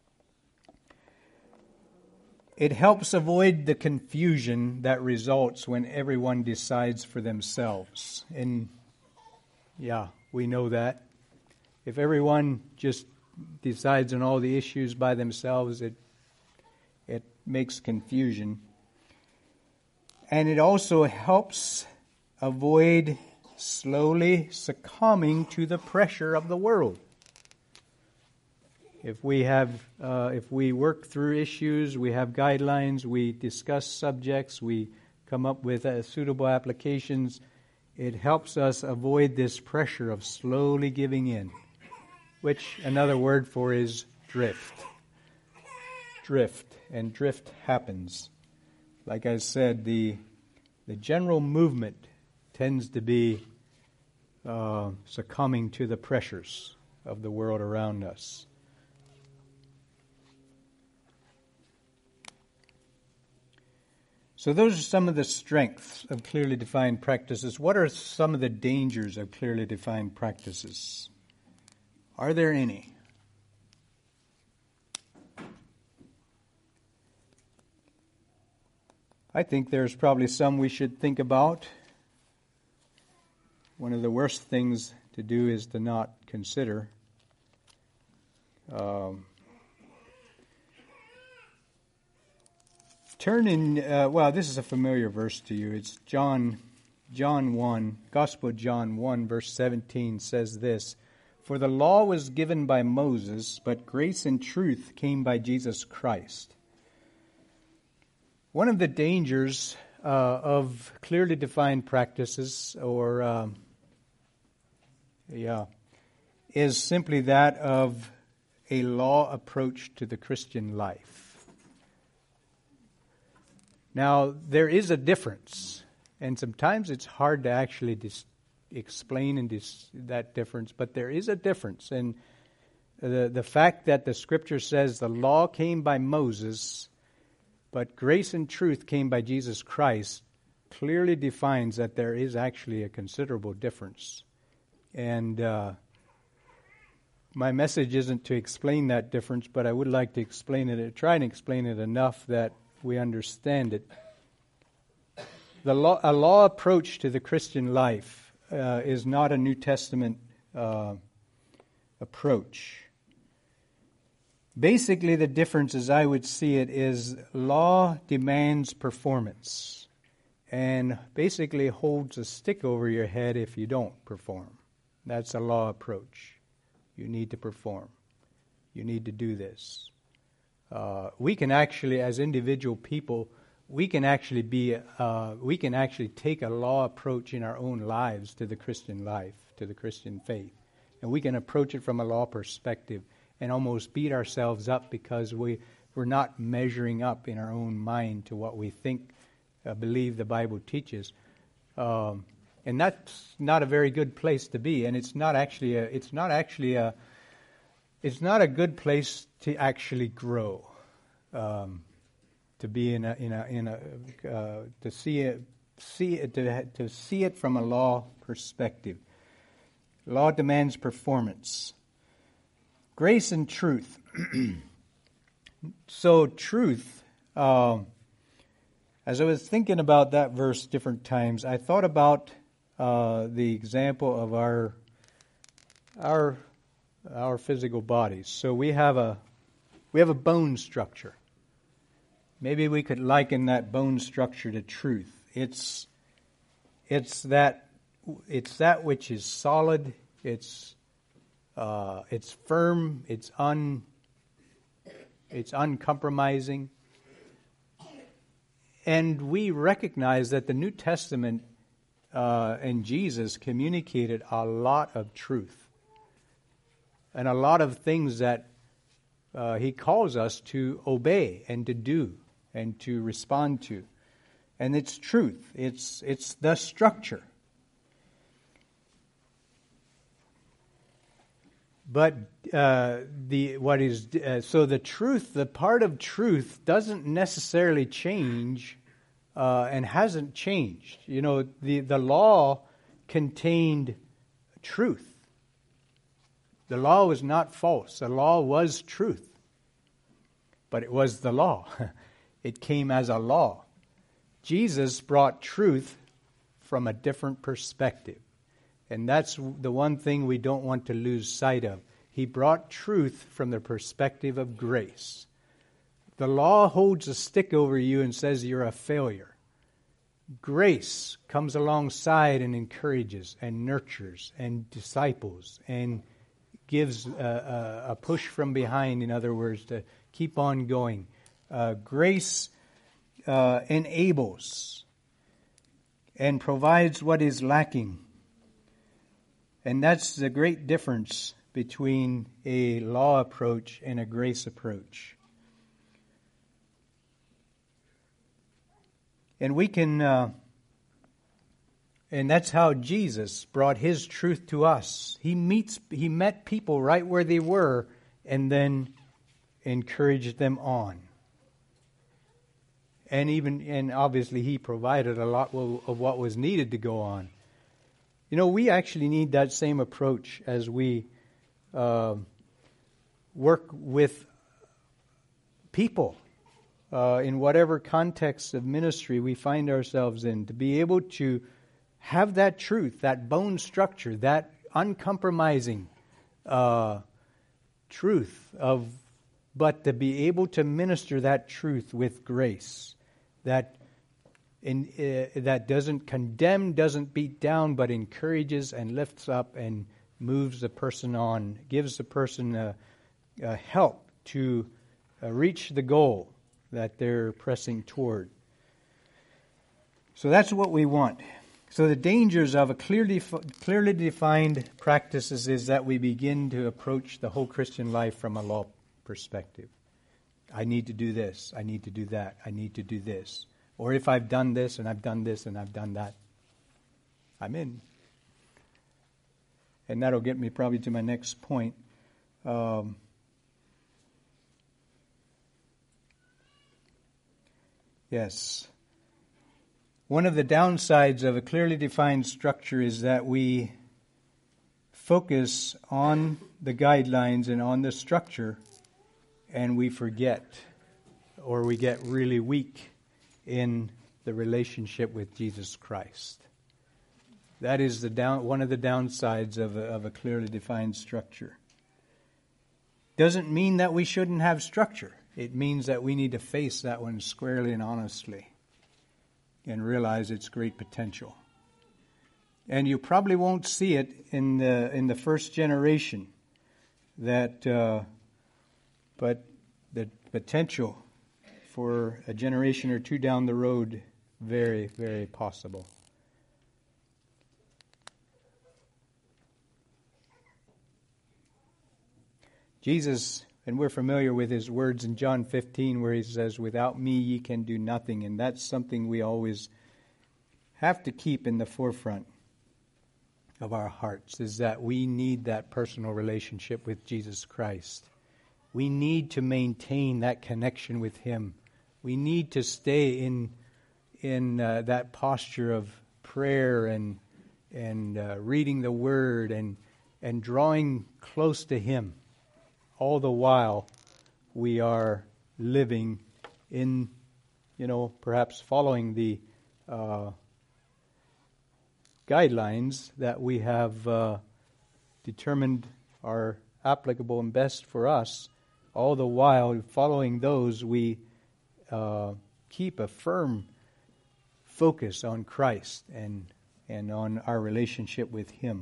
It helps avoid the confusion that results when everyone decides for themselves. And we know that. If everyone just decides on all the issues by themselves, it makes confusion. And it also helps avoid slowly succumbing to the pressure of the world. If we work through issues, we have guidelines, we discuss subjects, we come up with suitable applications, it helps us avoid this pressure of slowly giving in, which another word for is drift. Drift, and drift happens. Like I said, the general movement tends to be succumbing to the pressures of the world around us. So those are some of the strengths of clearly defined practices. What are some of the dangers of clearly defined practices? Are there any? I think there's probably some we should think about. One of the worst things to do is to not consider. Turn in, this is a familiar verse to you. It's John 1, Gospel of John 1, verse 17 says this, "For the law was given by Moses, but grace and truth came by Jesus Christ." One of the dangers of clearly defined practices, is simply that of a law approach to the Christian life. Now, there is a difference, and sometimes it's hard to actually explain that difference, but there is a difference. And the fact that the Scripture says the law came by Moses, but grace and truth came by Jesus Christ, clearly defines that there is actually a considerable difference. And my message isn't to explain that difference, but I would like to try and explain it enough that we understand it. A law approach to the Christian life is not a New Testament approach. Basically, the difference, as I would see it, is law demands performance and basically holds a stick over your head if you don't perform. That's a law approach. You need to perform. You need to do this. We can actually, as individual people, we can actually take a law approach in our own lives to the Christian life, to the Christian faith, and we can approach it from a law perspective, and almost beat ourselves up because we're not measuring up in our own mind to what we think, believe the Bible teaches. And that's not a very good place to be, and it's not a good place to actually grow. To be to see it from a law perspective. Law demands performance. Grace and truth. So truth, as I was thinking about that verse different times, I thought about the example of our physical bodies. So we have a bone structure. Maybe we could liken that bone structure to truth. It's that which is solid. It's firm. It's uncompromising. And we recognize that the New Testament and Jesus communicated a lot of truth and a lot of things that He calls us to obey and to do and to respond to. And it's truth. It's the structure. But the truth, the part of truth doesn't necessarily change and hasn't changed. You know, the law contained truth. The law was not false. The law was truth. But it was the law. It came as a law. Jesus brought truth from a different perspective. And that's the one thing we don't want to lose sight of. He brought truth from the perspective of grace. The law holds a stick over you and says you're a failure. Grace comes alongside and encourages and nurtures and disciples and gives a push from behind, in other words, to keep on going. Grace enables and provides what is lacking. And that's the great difference between a law approach and a grace approach. And we can, and that's how Jesus brought His truth to us. He met people right where they were and then encouraged them on. And obviously He provided a lot of what was needed to go on. You know, we actually need that same approach as we work with people in whatever context of ministry we find ourselves in, to be able to have that truth, that bone structure, that uncompromising truth but to be able to minister that truth with grace, that doesn't condemn, doesn't beat down, but encourages and lifts up and moves the person on, gives the person help to reach the goal that they're pressing toward. So that's what we want. So the dangers of a clearly defined practices is that we begin to approach the whole Christian life from a law perspective. I need to do this. I need to do that. I need to do this. Or if I've done this and I've done this and I've done that, I'm in. And that'll get me probably to my next point. Yes. One of the downsides of a clearly defined structure is that we focus on the guidelines and on the structure, and we forget, or we get really weak in the relationship with Jesus Christ. That is one of the downsides of a clearly defined structure. Doesn't mean that we shouldn't have structure. It means that we need to face that one squarely and honestly and realize its great potential. And you probably won't see it in the first generation, but the potential for a generation or two down the road, very, very possible. Jesus, and we're familiar with his words in John 15 where he says, "Without me ye can do nothing." And that's something we always have to keep in the forefront of our hearts, is that we need that personal relationship with Jesus Christ. We need to maintain that connection with him. We need to stay in that posture of prayer and reading the Word and drawing close to him. All the while we are living in, perhaps following the guidelines that we have determined are applicable and best for us. All the while following those, we keep a firm focus on Christ and on our relationship with him.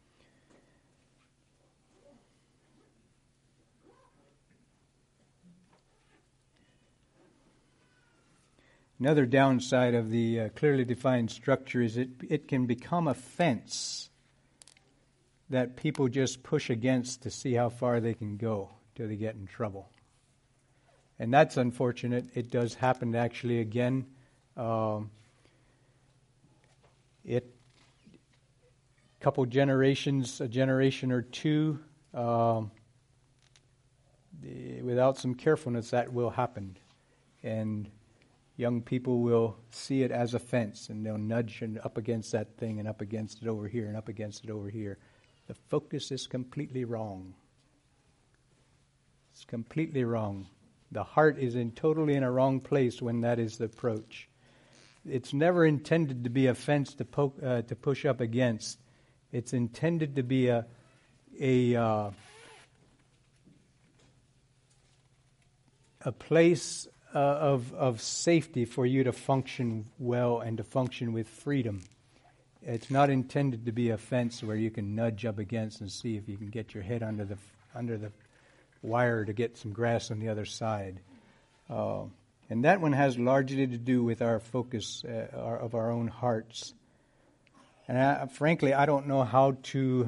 Another downside of the clearly defined structure is it can become a fence that people just push against to see how far they can go till they get in trouble. And that's unfortunate. It does happen actually again. A generation or two, without some carefulness, that will happen. And young people will see it as a fence, and they'll nudge up against that thing and up against it over here and up against it over here. The focus is completely wrong. It's completely wrong. The heart is totally in a wrong place when that is the approach. It's never intended to be a fence to push up against. It's intended to be a place of safety for you to function well and to function with freedom. It's not intended to be a fence where you can nudge up against and see if you can get your head under the wire to get some grass on the other side. And that one has largely to do with our focus of our own hearts. And frankly, I don't know how to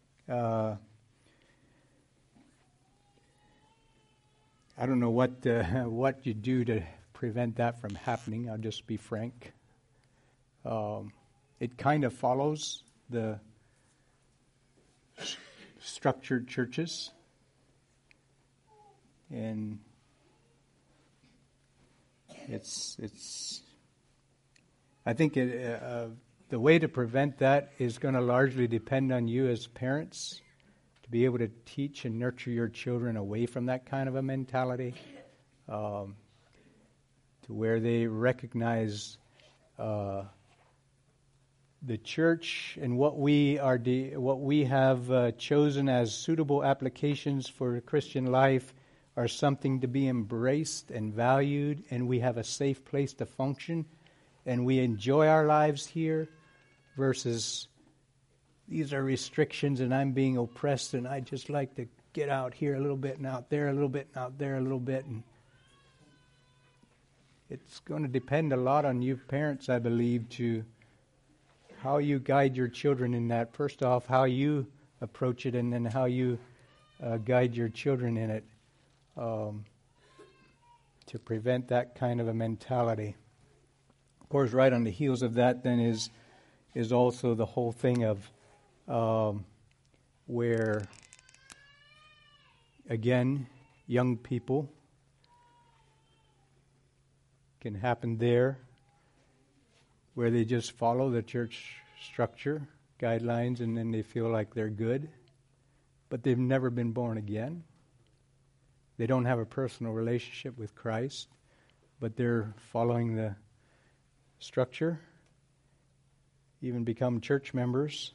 I don't know what you do to prevent that from happening. I'll just be frank. It kind of follows the structured churches, and it's. I think the way to prevent that is going to largely depend on you as parents, to be able to teach and nurture your children away from that kind of a mentality, to where they recognize the church and what we have chosen as suitable applications for Christian life are something to be embraced and valued, and we have a safe place to function, and we enjoy our lives here, versus these are restrictions and I'm being oppressed and I just like to get out here a little bit and out there a little bit and out there a little bit. And it's going to depend a lot on you parents, I believe, to how you guide your children in that. First off, how you approach it, and then how you guide your children in it, to prevent that kind of a mentality. Of course, right on the heels of that then is also the whole thing of where, again, young people can happen there, where they just follow the church structure guidelines and then they feel like they're good, but they've never been born again. They don't have a personal relationship with Christ, but they're following the structure, even become church members,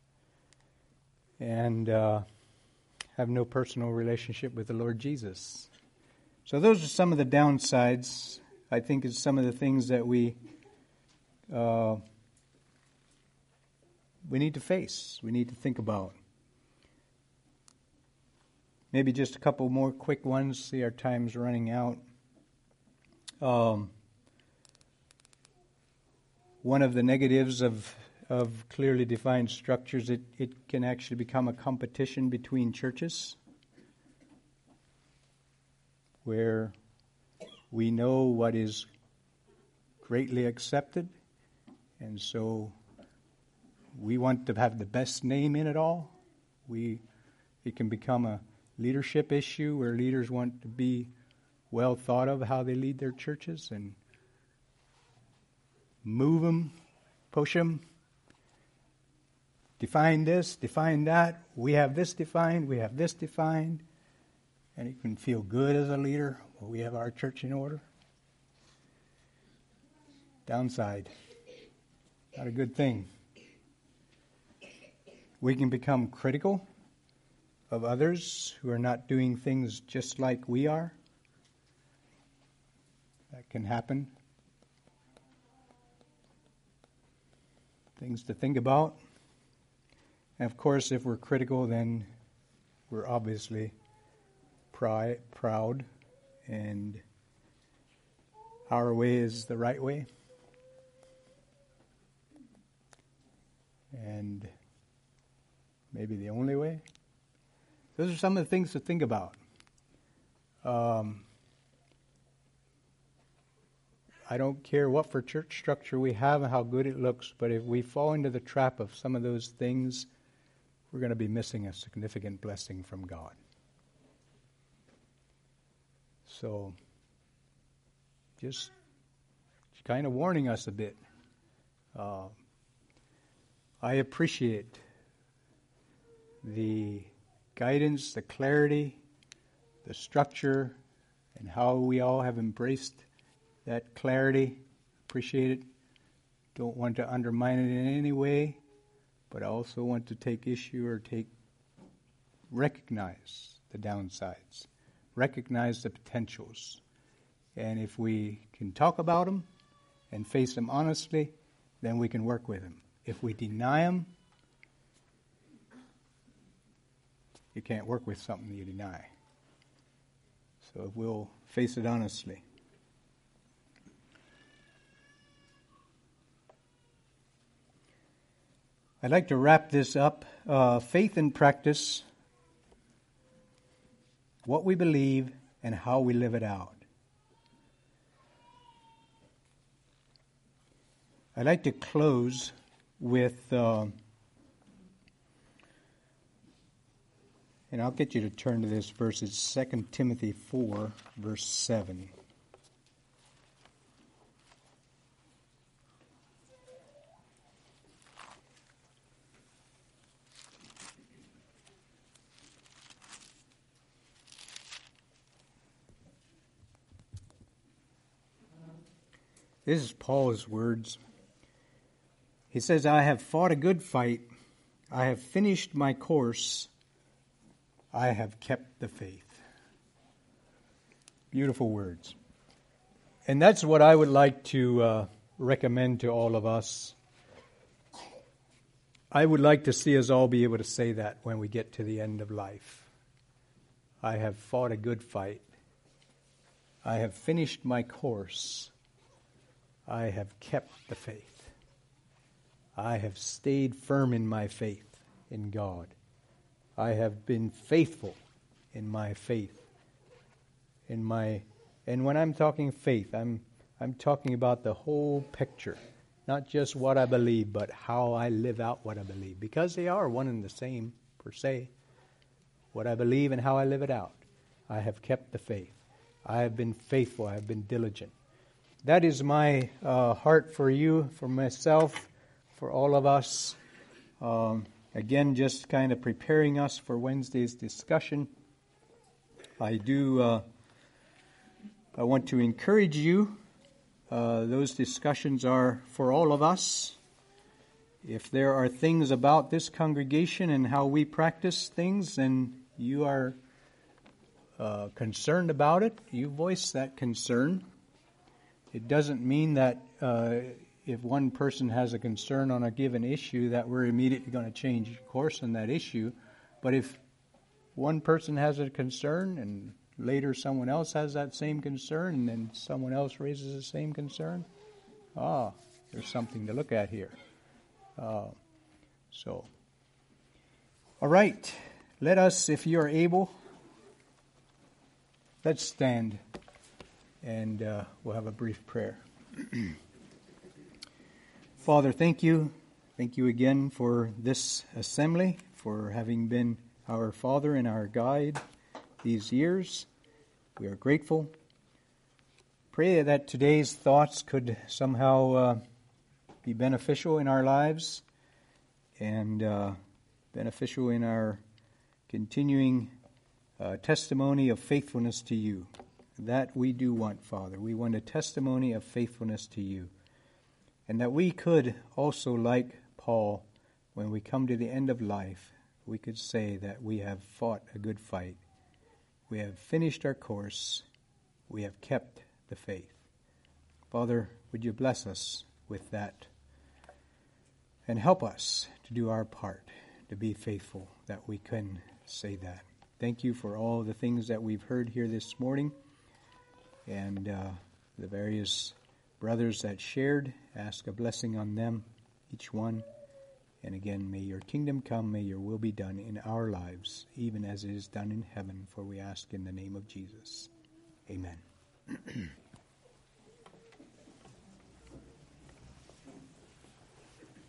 and have no personal relationship with the Lord Jesus. So those are some of the downsides. I think it's some of the things that we need to face, we need to think about. Maybe just a couple more quick ones. See, our time's running out. One of the negatives of clearly defined structures, it can actually become a competition between churches. where we know what is greatly accepted, and so we want to have the best name in it all. It can become a leadership issue where leaders want to be well thought of how they lead their churches and move them, push them, define this, define that. We have this defined, we have this defined. And it can feel good as a leader. Well, we have our church in order. Downside. Not a good thing. We can become critical of others who are not doing things just like we are. That can happen. Things to think about. And of course, if we're critical, then we're obviously proud, and our way is the right way. And maybe the only way. Those are some of the things to think about. I don't care what for church structure we have and how good it looks, but if we fall into the trap of some of those things, we're going to be missing a significant blessing from God. So, just kind of warning us a bit. I appreciate the guidance, the clarity, the structure, and how we all have embraced that clarity. Appreciate it. Don't want to undermine it in any way, but I also want to take issue or recognize the downsides. Recognize the potentials. And if we can talk about them and face them honestly, then we can work with them. If we deny them, you can't work with something you deny. So if we'll face it honestly. I'd like to wrap this up. Faith and practice. What we believe and how we live it out. I'd like to close with, and I'll get you to turn to this verse. It's 2 Timothy 4, verse 7. This is Paul's words. He says, I have fought a good fight. I have finished my course. I have kept the faith. Beautiful words. And that's what I would like to recommend to all of us. I would like to see us all be able to say that when we get to the end of life. I have fought a good fight. I have finished my course. I have kept the faith. I have stayed firm in my faith in God. I have been faithful in my faith. And when I'm talking faith, I'm talking about the whole picture. Not just what I believe, but how I live out what I believe. Because they are one and the same, per se. What I believe and how I live it out. I have kept the faith. I have been faithful. I have been diligent. That is my heart for you, for myself, for all of us. Again, just kind of preparing us for Wednesday's discussion. I want to encourage you. Those discussions are for all of us. If there are things about this congregation and how we practice things, and you are concerned about it, you voice that concern. It doesn't mean that if one person has a concern on a given issue that we're immediately going to change course on that issue. But if one person has a concern and later someone else has that same concern and then someone else raises the same concern, there's something to look at here. All right. Let us, if you are able, Let's stand and we'll have a brief prayer. Father, thank you. Thank you again for this assembly, for having been our Father and our guide these years. We are grateful. Pray that today's thoughts could somehow be beneficial in our lives and beneficial in our continuing testimony of faithfulness to you. That we do want, Father. We want a testimony of faithfulness to you. And that we could also, like Paul, when we come to the end of life, we could say that we have fought a good fight. We have finished our course. We have kept the faith. Father, would you bless us with that and help us to do our part, to be faithful, that we can say that. Thank you for all the things that we've heard here this morning and the various brothers that shared. Ask a blessing on them, each one. And again, may your kingdom come, may your will be done in our lives, even as it is done in heaven, for we ask in the name of Jesus. Amen.